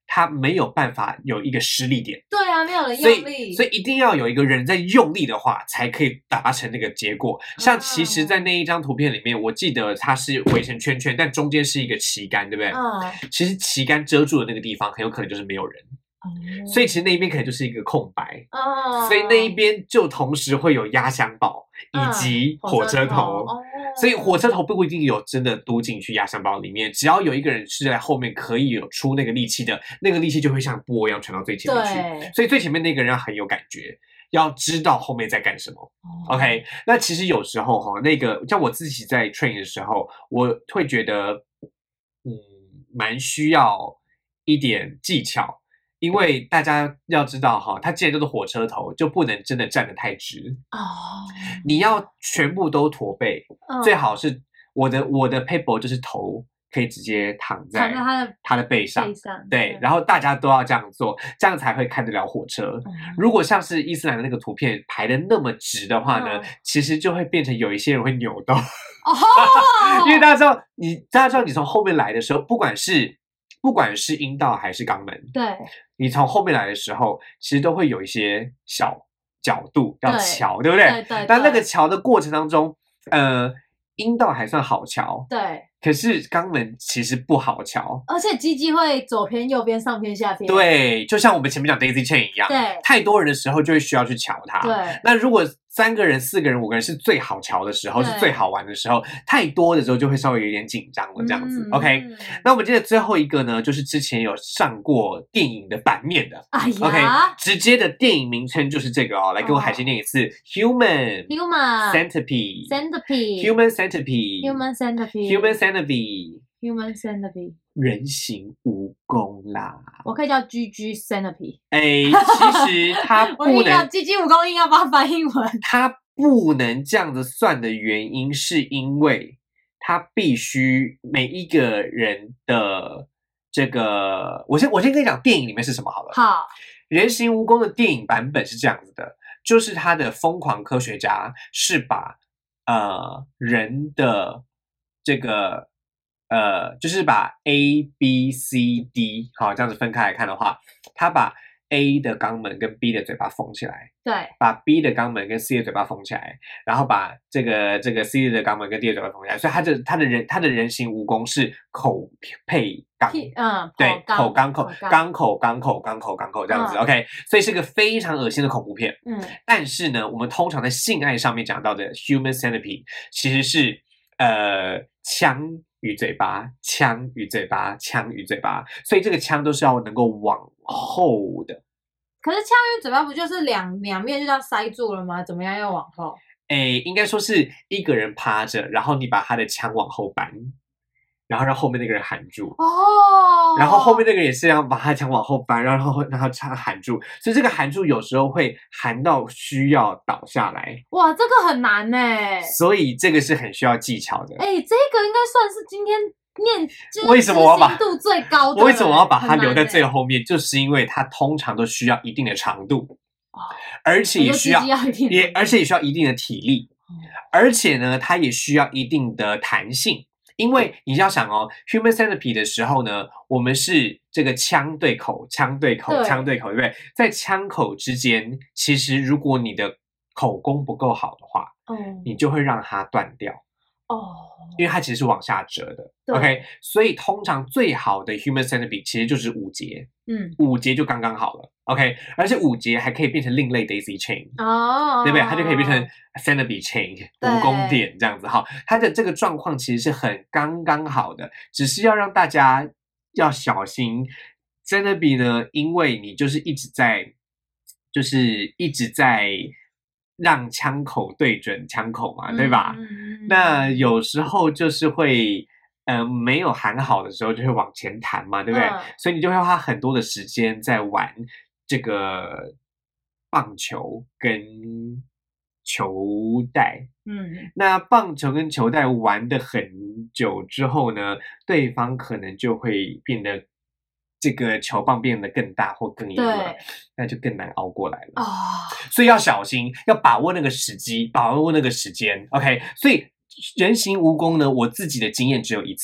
S1: 他没有办法有一个施力点。
S2: 对啊，没有人
S1: 用
S2: 力，
S1: 所以所以一定要有一个人在用力的话，才可以达成那个结果。像其实，在那一张图片里面，我记得它是围成圈圈，但中间是一个旗杆，对不对？嗯。其实旗杆遮住的那个地方，很有可能就是没有人。哦。所以其实那一边可能就是一个空白。哦。所以那一边就同时会有压箱宝以及火车头。嗯，所以火车头不一定有真的嘟进去压箱宝里面，只要有一个人是在后面可以有出那个力气的，那个力气就会像波一样传到最前面去。所以最前面那个人要很有感觉，要知道后面在干什么。哦、OK， 那其实有时候哈，那个像我自己在 train 的时候，我会觉得，嗯，蛮需要一点技巧。因为大家要知道哈，它既然叫做火车头，就不能真的站得太直哦。你要全部都驼背，哦、最好是我的我的 paper 就是头可以直接躺在他的他的背上，背上对, 对，然后大家都要这样做，这样才会看得了火车。嗯、如果像是伊斯兰的那个图片排的那么直的话呢，嗯、其实就会变成有一些人会扭到，哦、因为大家知道，你大家知道你从后面来的时候，不管是不管是阴道还是肛门，对。你从后面来的时候，其实都会有一些小角度要瞧， 对, 对不对？对对对。但那个瞧的过程当中，呃，阴道还算好瞧，对。可是肛门其实不好瞧，
S2: 而且鸡鸡会左偏右边、上偏下偏。
S1: 对，就像我们前面讲 daisy chain 一样，对。太多人的时候就会需要去瞧它。对。那如果三个人、四个人、五个人是最好瞧的时候，是最好玩的时候。太多的时候就会稍微有点紧张了，这样子。嗯、OK， 那我们今天的最后一个呢，就是之前有上过电影的版面的。哎呀 ，OK， 直接的电影名称就是这个哦。来，跟我海鲜念一次 ：Human Human Centipede Centipede Human Centipede Human Centipede Human Centipede Human Centipede 人形蜈蚣啦。
S2: 我可以叫 G G Centipede。
S1: 哎，其实它不能。我
S2: 要 G G 蜈蚣硬要把它翻英文。
S1: 它不能这样子算的原因，是因为它必须每一个人的这个，我先我先跟你讲电影里面是什么好了。好，人形蜈蚣的电影版本是这样子的，就是他的疯狂科学家是把呃人的这个呃，就是把 A、B、C、D 好这样子分开来看的话，他把A 的肛门跟 B 的嘴巴缝起来，对，把 B 的肛门跟 C 的嘴巴缝起来，然后把这个这个 C 的肛门跟 D 的嘴巴缝起来，所以它的它的人它的人形蜈蚣是口配肛，嗯，对，口肛口肛口肛口肛口肛口这样子、嗯、，OK， 所以是个非常恶心的恐怖片，嗯，但是呢，我们通常在性爱上面讲到的 human centipede 其实是呃枪与嘴巴，枪与嘴巴，枪与嘴巴，所以这个枪都是要能够往后的。
S2: 可是枪与嘴巴不就是两两面就这样塞住了吗？怎么样要往后？
S1: 诶，应该说是一个人趴着，然后你把他的枪往后搬，然后让后面那个人含住。哦。然后后面那个人也是要把他的枪往后搬，然后让他枪含住。所以这个含住有时候会含到需要倒下来。
S2: 哇，这个很难耶。
S1: 所以这个是很需要技巧的。
S2: 哎，这个应该算是今天念
S1: 为什么我要把
S2: 度最高的？
S1: 为什么我要把它留在最后面？就是因为它通常都需要一定的长度，哦、而且也需要也而且也需要一定的体力，嗯、而且呢，它也需要一定的弹性。因为你要想哦 ，human centipede 的时候呢，我们是这个腔对口，腔对口，腔对口，对不对？在腔口之间，其实如果你的口功不够好的话，嗯，你就会让它断掉。哦，因为它其实是往下折的 ，OK， 所以通常最好的 human centipede 其实就是五节，嗯，五节就刚刚好了 ，OK， 而且五节还可以变成另类 daisy chain， 哦，对不对？它就可以变成 centipede chain 蜈蚣点这样子哈，它的这个状况其实是很刚刚好的，只是要让大家要小心 centipede 呢，因为你就是一直在，就是一直在。让枪口对准枪口嘛，对吧？嗯、那有时候就是会，呃，没有含好的时候就会往前弹嘛，对不对？嗯、所以你就会花很多的时间在玩这个棒球跟球带。嗯，那棒球跟球带玩的很久之后呢，对方可能就会变得。这个球棒变得更大或更硬了，那就更难熬过来了。哦，所以要小心，要把握那个时机，把握那个时间。OK， 所以人形蜈蚣呢，我自己的经验只有一次。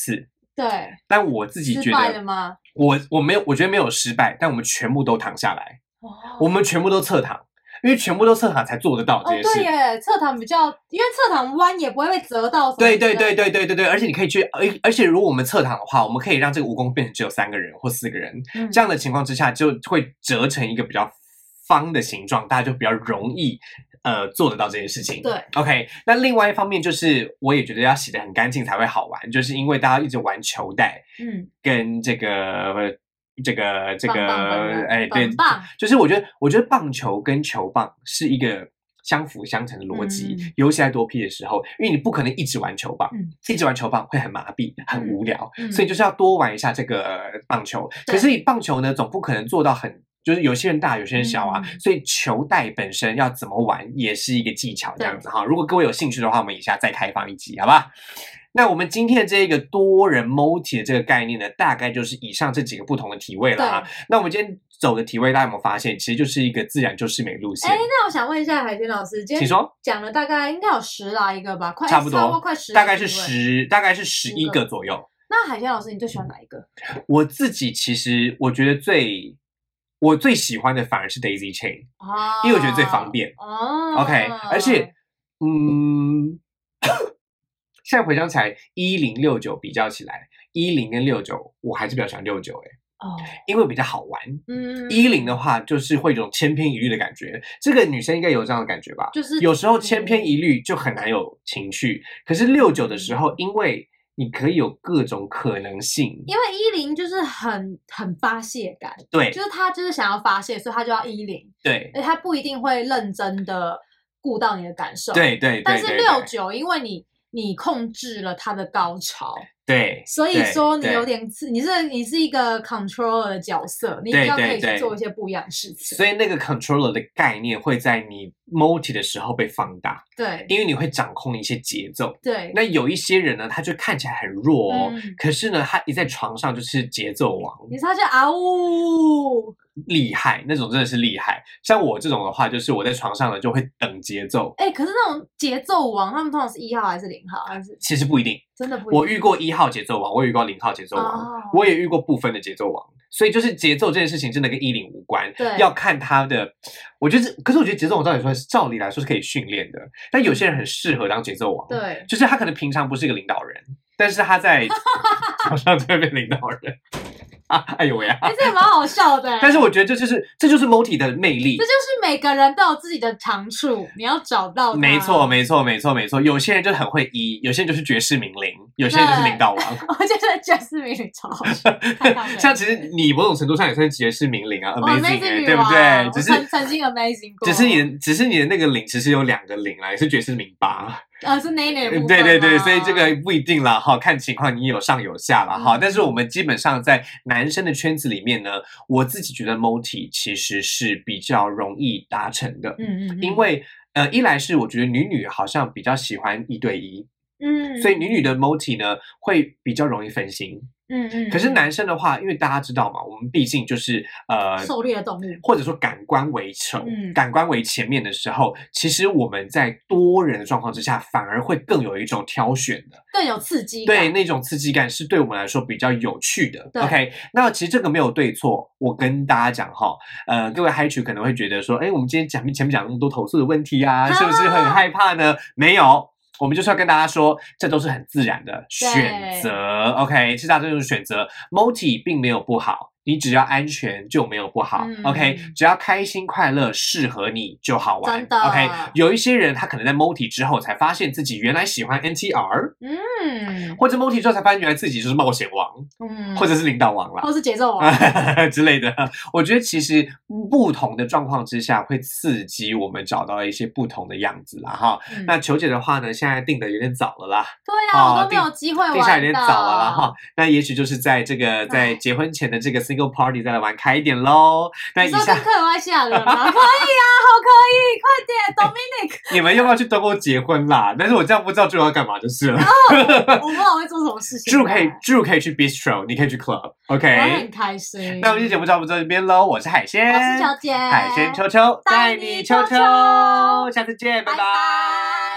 S2: 对，
S1: 但我自己觉得
S2: 失败了吗？
S1: 我我没有，我觉得没有失败，但我们全部都躺下来，哦、我们全部都侧躺。因为全部都侧躺才做得到这件事。
S2: 哦，对耶，侧躺比较，因为侧躺弯也不会被折到。
S1: 对对对对对对对，而且你可以去，而而且如果我们侧躺的话，我们可以让这个蜈蚣变成只有三个人或四个人，嗯、这样的情况之下就会折成一个比较方的形状，大家就比较容易呃做得到这件事情。
S2: 对
S1: ，OK。那另外一方面就是，我也觉得要洗得很干净才会好玩，就是因为大家一直玩球袋，嗯，跟这个。这个这个，哎，对，就是我觉得，我觉得棒球跟球棒是一个相辅相成的逻辑。嗯、尤其在多批的时候，因为你不可能一直玩球棒，嗯、一直玩球棒会很麻痹、很无聊，嗯、所以就是要多玩一下这个棒球。可是棒球呢，总不可能做到很，就是有些人大，有些人小啊，嗯、所以球袋本身要怎么玩也是一个技巧，这样子哈。如果各位有兴趣的话，我们以下再开放一集，好吧？那我们今天的这个多人 multi 的这个概念呢，大概就是以上这几个不同的体位啦。那我们今天走的体位，大家有没有发现，其实就是一个自然就是美路线？哎，
S2: 那我想问一下海鲜老师，今天讲了大概应该有十来一个吧，快
S1: 差不多，
S2: 差不多快十，
S1: 大概是十，大概是十一个左右。
S2: 那海鲜老师，你最喜欢哪一个？
S1: 我自己其实我觉得最我最喜欢的反而是 Daisy Chain，哦，因为我觉得最方便。哦 ，OK， 而且嗯。现在回想起来，一零六九比较起来，一零跟六九，我还是比较喜欢六九哎，哦，因为比较好玩。嗯，一零的话就是会有种千篇一律的感觉，这个女生应该有这样的感觉吧？就是有时候千篇一律就很难有情趣，可是六九的时候，因为你可以有各种可能性。
S2: 因为一零就是很很发泄感，
S1: 对，
S2: 就是他就是想要发泄，所以他就要一零，
S1: 对，
S2: 而他不一定会认真的顾到你的感受，
S1: 对对对，
S2: 但是六九因为你。你控制了他的高潮，
S1: 对，
S2: 所以说你有点，你是你是一个 controller 的角色，你比较可以去做一些不一样的事情。
S1: 所以那个 controller 的概念会在你 multi 的时候被放大，
S2: 对，
S1: 因为你会掌控一些节奏。
S2: 对，
S1: 那有一些人呢，他就看起来很弱哦，嗯、可是呢，他一在床上就是节奏王，
S2: 你是他就啊呜。
S1: 厉害，那种真的是厉害。像我这种的话，就是我在床上呢就会等节奏。
S2: 哎、欸，可是那种节奏王，他们通常是一号还是零号？还是
S1: 其实不一定，
S2: 真的不一定。
S1: 我遇过一号节奏王，我也遇过零号节奏王，哦、我也遇过部分的节奏王。所以就是节奏这件事情真的跟一零无关，
S2: 对，
S1: 要看他的。我觉得，可是我觉得节奏王照理说，照理来说是可以训练的，但有些人很适合当节奏王，
S2: 对，
S1: 就是他可能平常不是一个领导人，但是他在床上就会变领导人。啊、哎呦喂啊！
S2: 哎，这也蛮好笑的。
S1: 但是我觉得这就是这就是 multi 的魅力，
S2: 这就是每个人都有自己的长处，你要找到它。
S1: 没错，没错，没错，没错。有些人就很会一，有些人就是绝世名伶，有些人就是领导王。
S2: 我觉得绝世名伶超好笑。
S1: 像其实你某种程度上也算是绝世名伶啊 ，amazing，、欸、对不对？只是
S2: 曾经 amazing 过，
S1: 只是你的，只是你的那个领其实有两个领啦，也是绝世名八。
S2: 啊，是那一类的部分。
S1: 对对对，所以这个不一定啦，哈，看情况，你有上有下啦，哈、嗯。但是我们基本上在男生的圈子里面呢，我自己觉得 multi 其实是比较容易达成的，嗯嗯，因为呃，一来是我觉得女女好像比较喜欢一对一，嗯，所以女女的 multi 呢会比较容易分心。嗯嗯，可是男生的话，因为大家知道嘛，我们毕竟就是呃
S2: 狩猎的动物，
S1: 或者说感官为首，嗯、感官为前面的时候，其实我们在多人的状况之下，反而会更有一种挑选的，
S2: 更有刺激感。
S1: 对，那种刺激感是对我们来说比较有趣的。OK， 那其实这个没有对错，我跟大家讲哈，呃，各位嗨曲可能会觉得说，哎，我们今天讲前面讲那么多投诉的问题啊，是不是很害怕呢？没有。我们就是要跟大家说，这都是很自然的选择 ，OK， 其实大家都是选择 ，multi 并没有不好，你只要安全就没有不好、嗯、，OK， 只要开心快乐适合你就好玩，
S2: 真的
S1: ，OK。有一些人他可能在 multi 之后才发现自己原来喜欢 N T R， 嗯，或者 multi 之后才发现原来自己就是冒险王，嗯，或者是领导王啦，
S2: 或是节奏王
S1: 之类的。我觉得其实不同的状况之下会刺激我们找到一些不同的样子啦，哈、嗯。那球姐的话呢，现在定的有点早了啦，
S2: 对啊，哦、我都没有机会玩到，
S1: 定下有点早了啦，哈。那也许就是在这个在结婚前的这个 single party 再来玩开一点喽。那以下
S2: 克罗埃西亚人吗？可以啊，好可以，快点 ，Dominic。
S1: 你们要不要去等我结婚啦？但是我这样不知道 Drew 要干嘛就是了。
S2: 哦、我不知道我会做什么事情。
S1: Drew 可以 Drew 可以去 bistro， 你可以去 club，OK，、okay?
S2: 我很开心。
S1: 那我们今天节目就到这边喽，我是海鲜，
S2: 我是小姐，
S1: 海鲜秋秋带你秋秋，下次见，拜拜。拜拜。